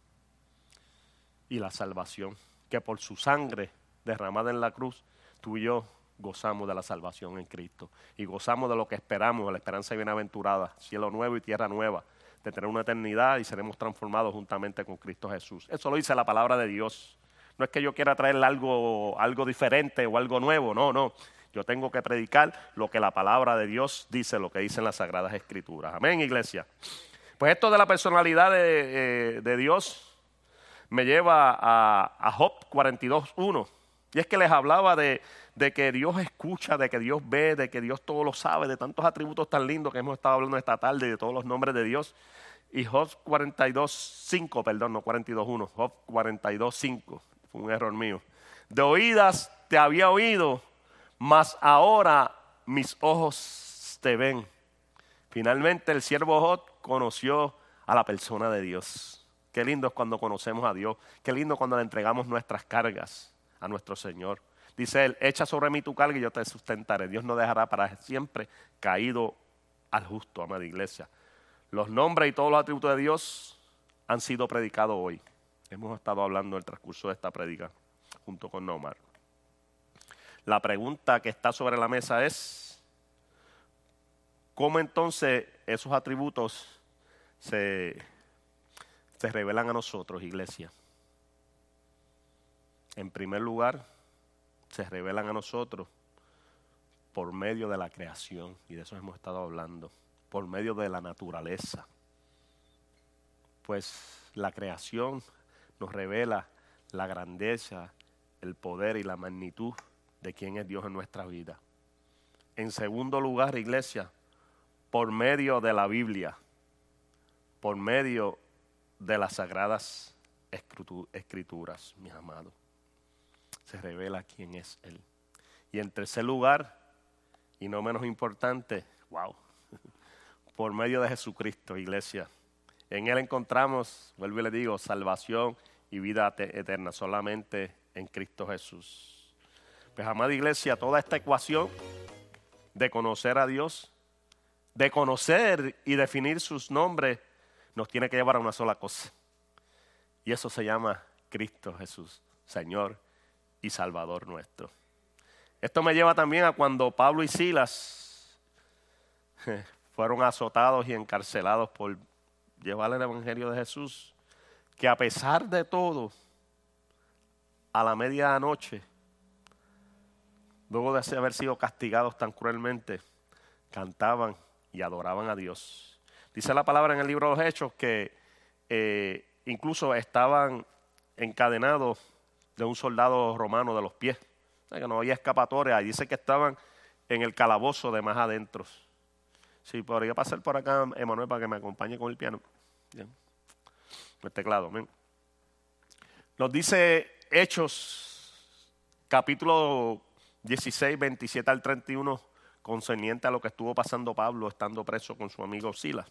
y la salvación. Que por su sangre derramada en la cruz, tú y yo gozamos de la salvación en Cristo. Y gozamos de lo que esperamos, de la esperanza bienaventurada, cielo nuevo y tierra nueva, de tener una eternidad y seremos transformados juntamente con Cristo Jesús. Eso lo dice la palabra de Dios. No es que yo quiera traerle algo, algo diferente o algo nuevo, no, no. Yo tengo que predicar lo que la palabra de Dios dice, lo que dicen las Sagradas Escrituras. Amén, iglesia. Pues esto de la personalidad de, eh, de Dios me lleva a, a Job cuarenta y dos uno. Y es que les hablaba de, de que Dios escucha, de que Dios ve, de que Dios todo lo sabe, de tantos atributos tan lindos que hemos estado hablando esta tarde, de todos los nombres de Dios. Y Job cuarenta y dos cinco, perdón, no cuarenta y dos uno, Job cuarenta y dos cinco, fue un error mío. De oídas te había oído, mas ahora mis ojos te ven. Finalmente el siervo Job conoció a la persona de Dios. Qué lindo es cuando conocemos a Dios. Qué lindo cuando le entregamos nuestras cargas a nuestro Señor. Dice él, echa sobre mí tu carga y yo te sustentaré. Dios no dejará para siempre caído al justo, amada iglesia. Los nombres y todos los atributos de Dios han sido predicados hoy. Hemos estado hablando en el transcurso de esta prédica junto con Naomar. La pregunta que está sobre la mesa es, ¿cómo entonces esos atributos se, se revelan a nosotros, iglesia? En primer lugar, se revelan a nosotros por medio de la creación, y de eso hemos estado hablando, por medio de la naturaleza. Pues la creación nos revela la grandeza, el poder y la magnitud de quién es Dios en nuestra vida. En segundo lugar, iglesia, por medio de la Biblia, por medio de las sagradas escrituras, mis amados, se revela quién es Él. Y en tercer lugar, y no menos importante, wow, por medio de Jesucristo, iglesia. En Él encontramos, vuelvo y le digo, salvación y vida eterna, solamente en Cristo Jesús. Pues, amada iglesia, toda esta ecuación de conocer a Dios, de conocer y definir sus nombres, nos tiene que llevar a una sola cosa. Y eso se llama Cristo Jesús, Señor y Salvador nuestro. Esto me lleva también a cuando Pablo y Silas fueron azotados y encarcelados por llevar el evangelio de Jesús, que a pesar de todo, a la medianoche, luego de haber sido castigados tan cruelmente, cantaban y adoraban a Dios. Dice la palabra en el libro de los Hechos que eh, incluso estaban encadenados de un soldado romano de los pies. O sea, que no había escapatoria. Y dice que estaban en el calabozo de más adentro. Sí, podría pasar por acá, Emanuel, para que me acompañe con el piano. Bien. El teclado. Bien. Nos dice Hechos, capítulo dieciséis, veintisiete al treinta y uno, concerniente a lo que estuvo pasando Pablo estando preso con su amigo Silas.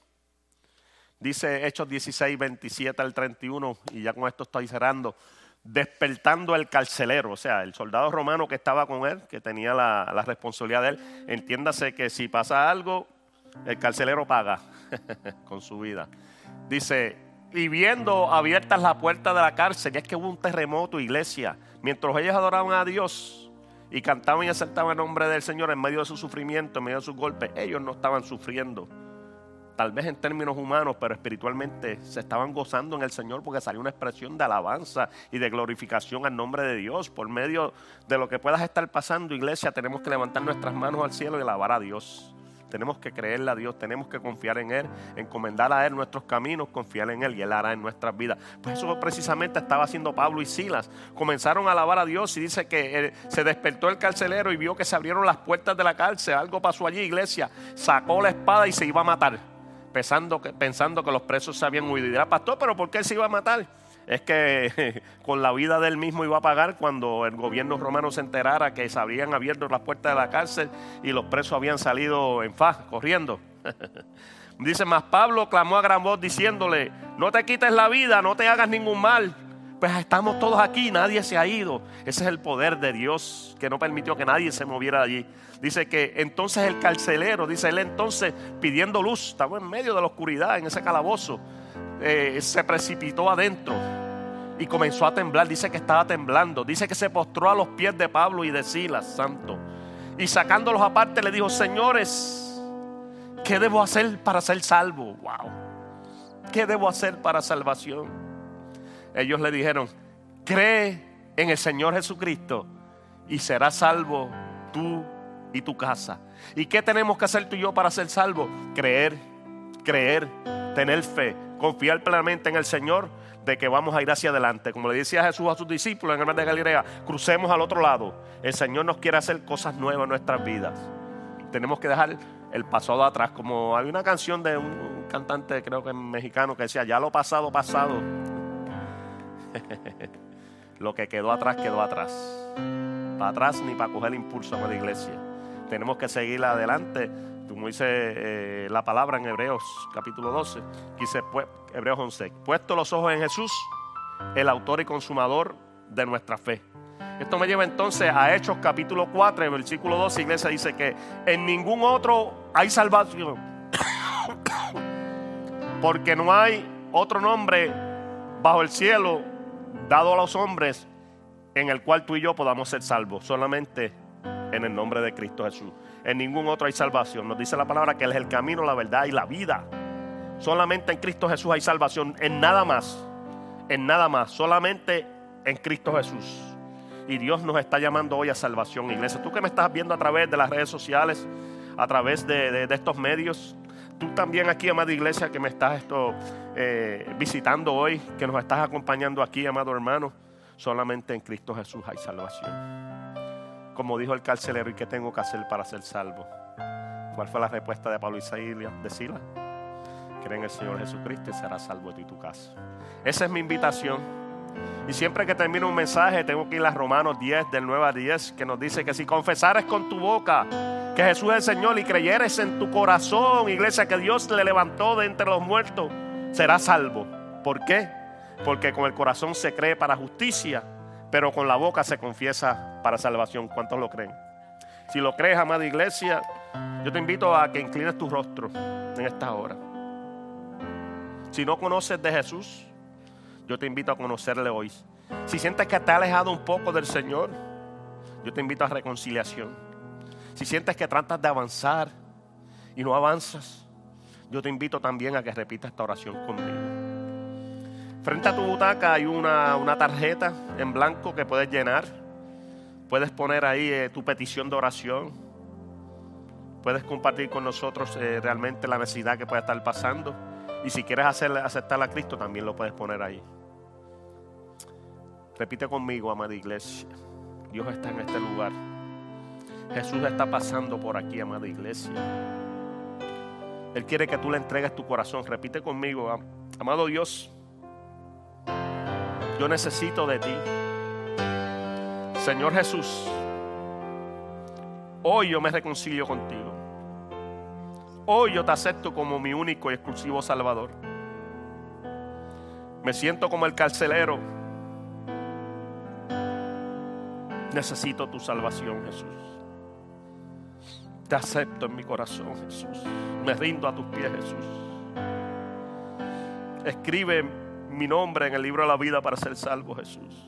Dice Hechos dieciséis, veintisiete al treinta y uno, y ya con esto estoy cerrando. Despertando el carcelero, o sea, el soldado romano que estaba con él, que tenía la, la responsabilidad de él. Entiéndase que si pasa algo, el carcelero paga con su vida. Dice, y viendo abiertas las puertas de la cárcel, y es que hubo un terremoto, iglesia, mientras ellos adoraban a Dios y cantaban y exaltaban el nombre del Señor en medio de su sufrimiento, en medio de sus golpes, ellos no estaban sufriendo. Tal vez en términos humanos, pero espiritualmente se estaban gozando en el Señor porque salió una expresión de alabanza y de glorificación al nombre de Dios. Por medio de lo que puedas estar pasando, iglesia, tenemos que levantar nuestras manos al cielo y alabar a Dios. Tenemos que creerle a Dios, tenemos que confiar en Él, encomendar a Él nuestros caminos, confiar en Él y Él hará en nuestras vidas. Pues eso precisamente estaba haciendo Pablo y Silas. Comenzaron a alabar a Dios y dice que eh, se despertó el carcelero y vio que se abrieron las puertas de la cárcel. Algo pasó allí, iglesia. Sacó la espada y se iba a matar. Pensando que, pensando que los presos se habían huido. Y dirá, pastor, ¿pero por qué él se iba a matar? Es que con la vida de él mismo iba a pagar cuando el gobierno romano se enterara que se habían abierto las puertas de la cárcel y los presos habían salido en faz, corriendo. Dice, más Pablo clamó a gran voz diciéndole, no te quites la vida, no te hagas ningún mal. Pues estamos todos aquí, nadie se ha ido. Ese es el poder de Dios que no permitió que nadie se moviera de allí. Dice que entonces el carcelero, dice él entonces pidiendo luz, estaba en medio de la oscuridad en ese calabozo, eh, se precipitó adentro y comenzó a temblar. Dice que estaba temblando, dice que se postró a los pies de Pablo y de Silas, santo, y sacándolos aparte le dijo, señores, ¿qué debo hacer para ser salvo? Wow, ¿qué debo hacer para salvación? Ellos le dijeron, cree en el Señor Jesucristo y serás salvo tú y tu casa. ¿Y qué tenemos que hacer tú y yo para ser salvos? Creer, creer, tener fe, confiar plenamente en el Señor de que vamos a ir hacia adelante. Como le decía Jesús a sus discípulos en el mar de Galilea, crucemos al otro lado. El Señor nos quiere hacer cosas nuevas en nuestras vidas. Tenemos que dejar el pasado atrás. Como hay una canción de un cantante, creo que mexicano, que decía, ya lo pasado, pasado. Lo que quedó atrás, quedó atrás. Para atrás ni para coger impulso a la iglesia. Tenemos que seguir adelante, como dice eh, la palabra en Hebreos capítulo doce, dice pues, Hebreos once, puesto los ojos en Jesús, el autor y consumador de nuestra fe. Esto me lleva entonces a Hechos capítulo cuatro, versículo doce, iglesia, dice que en ningún otro hay salvación, porque no hay otro nombre bajo el cielo dado a los hombres en el cual tú y yo podamos ser salvos, solamente en el nombre de Cristo Jesús. En ningún otro hay salvación. Nos dice la palabra que Él es el camino, la verdad y la vida. Solamente en Cristo Jesús hay salvación. En nada más. En nada más. Solamente en Cristo Jesús. Y Dios nos está llamando hoy a salvación, iglesia. Tú que me estás viendo a través de las redes sociales, a través de, de, de estos medios, tú también aquí, amada iglesia, que me estás esto, eh, visitando hoy, que nos estás acompañando aquí, amado hermano, solamente en Cristo Jesús hay salvación. Como dijo el carcelero, ¿y qué tengo que hacer para ser salvo? ¿Cuál fue la respuesta de Pablo y Silas? De Silas? Cree en el Señor Jesucristo y serás salvo tú y tu casa. Esa es mi invitación. Y siempre que termino un mensaje tengo que ir a Romanos diez, del nueve al diez, que nos dice que si confesares con tu boca que Jesús es el Señor y creyeres en tu corazón, iglesia, que Dios le levantó de entre los muertos, serás salvo. ¿Por qué? Porque con el corazón se cree para justicia, pero con la boca se confiesa para salvación. ¿Cuántos lo creen? Si lo crees, amada iglesia, yo te invito a que inclines tu rostro en esta hora. Si no conoces de Jesús, yo te invito a conocerle hoy. Si sientes que te has alejado un poco del Señor, yo te invito a reconciliación. Si sientes que tratas de avanzar y no avanzas, yo te invito también a que repitas esta oración conmigo. Frente a tu butaca hay una, una tarjeta en blanco que puedes llenar. Puedes poner ahí eh, tu petición de oración. Puedes compartir con nosotros eh, realmente la necesidad que puede estar pasando. Y si quieres hacerle, aceptar a Cristo, también lo puedes poner ahí. Repite conmigo, amada iglesia. Dios está en este lugar. Jesús está pasando por aquí, amada iglesia. Él quiere que tú le entregues tu corazón. Repite conmigo, amado Dios, yo necesito de ti. Señor Jesús, hoy yo me reconcilio contigo. Hoy yo te acepto como mi único y exclusivo Salvador. Me siento como el carcelero. Necesito tu salvación, Jesús. Te acepto en mi corazón, Jesús. Me rindo a tus pies, Jesús. Escribe mi nombre en el libro de la vida para ser salvo, Jesús.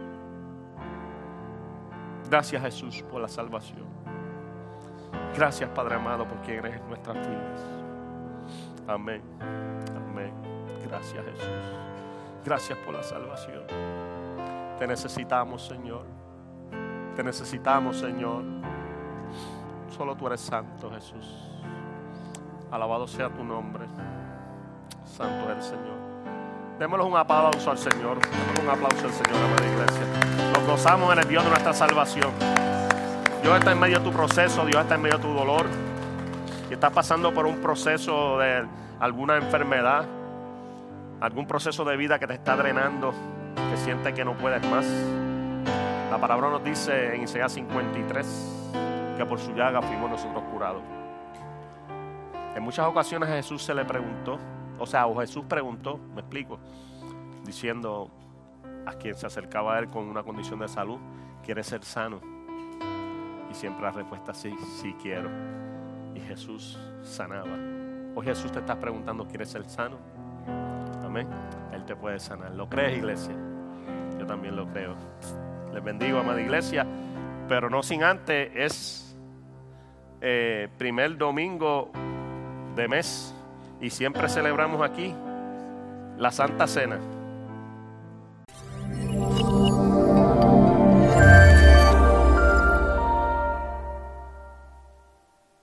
Gracias, Jesús, por la salvación. Gracias, Padre amado, por quien eres en nuestras vidas. Amén. Amén. Gracias, Jesús. Gracias por la salvación. Te necesitamos, Señor. Te necesitamos, Señor. Solo tú eres santo, Jesús. Alabado sea tu nombre. Santo es el Señor. Démosle un aplauso al Señor. Démosle un aplauso al Señor, amada iglesia. Nos gozamos en el Dios de nuestra salvación. Dios está en medio de tu proceso. Dios está en medio de tu dolor. Si estás pasando por un proceso de alguna enfermedad, algún proceso de vida que te está drenando, que sientes que no puedes más, la palabra nos dice en Isaías cincuenta y tres que por su llaga fuimos nosotros curados. En muchas ocasiones a Jesús se le preguntó, o sea, o Jesús preguntó, me explico, diciendo a quien se acercaba a él con una condición de salud, ¿quieres ser sano? Y siempre la respuesta es sí, sí quiero. Y Jesús sanaba. Hoy Jesús te está preguntando, ¿quieres ser sano? Amén. Él te puede sanar. ¿Lo crees, iglesia? Yo también lo creo. Les bendigo, amada iglesia. Pero no sin antes, es eh, primer domingo de mes y siempre celebramos aquí la Santa Cena.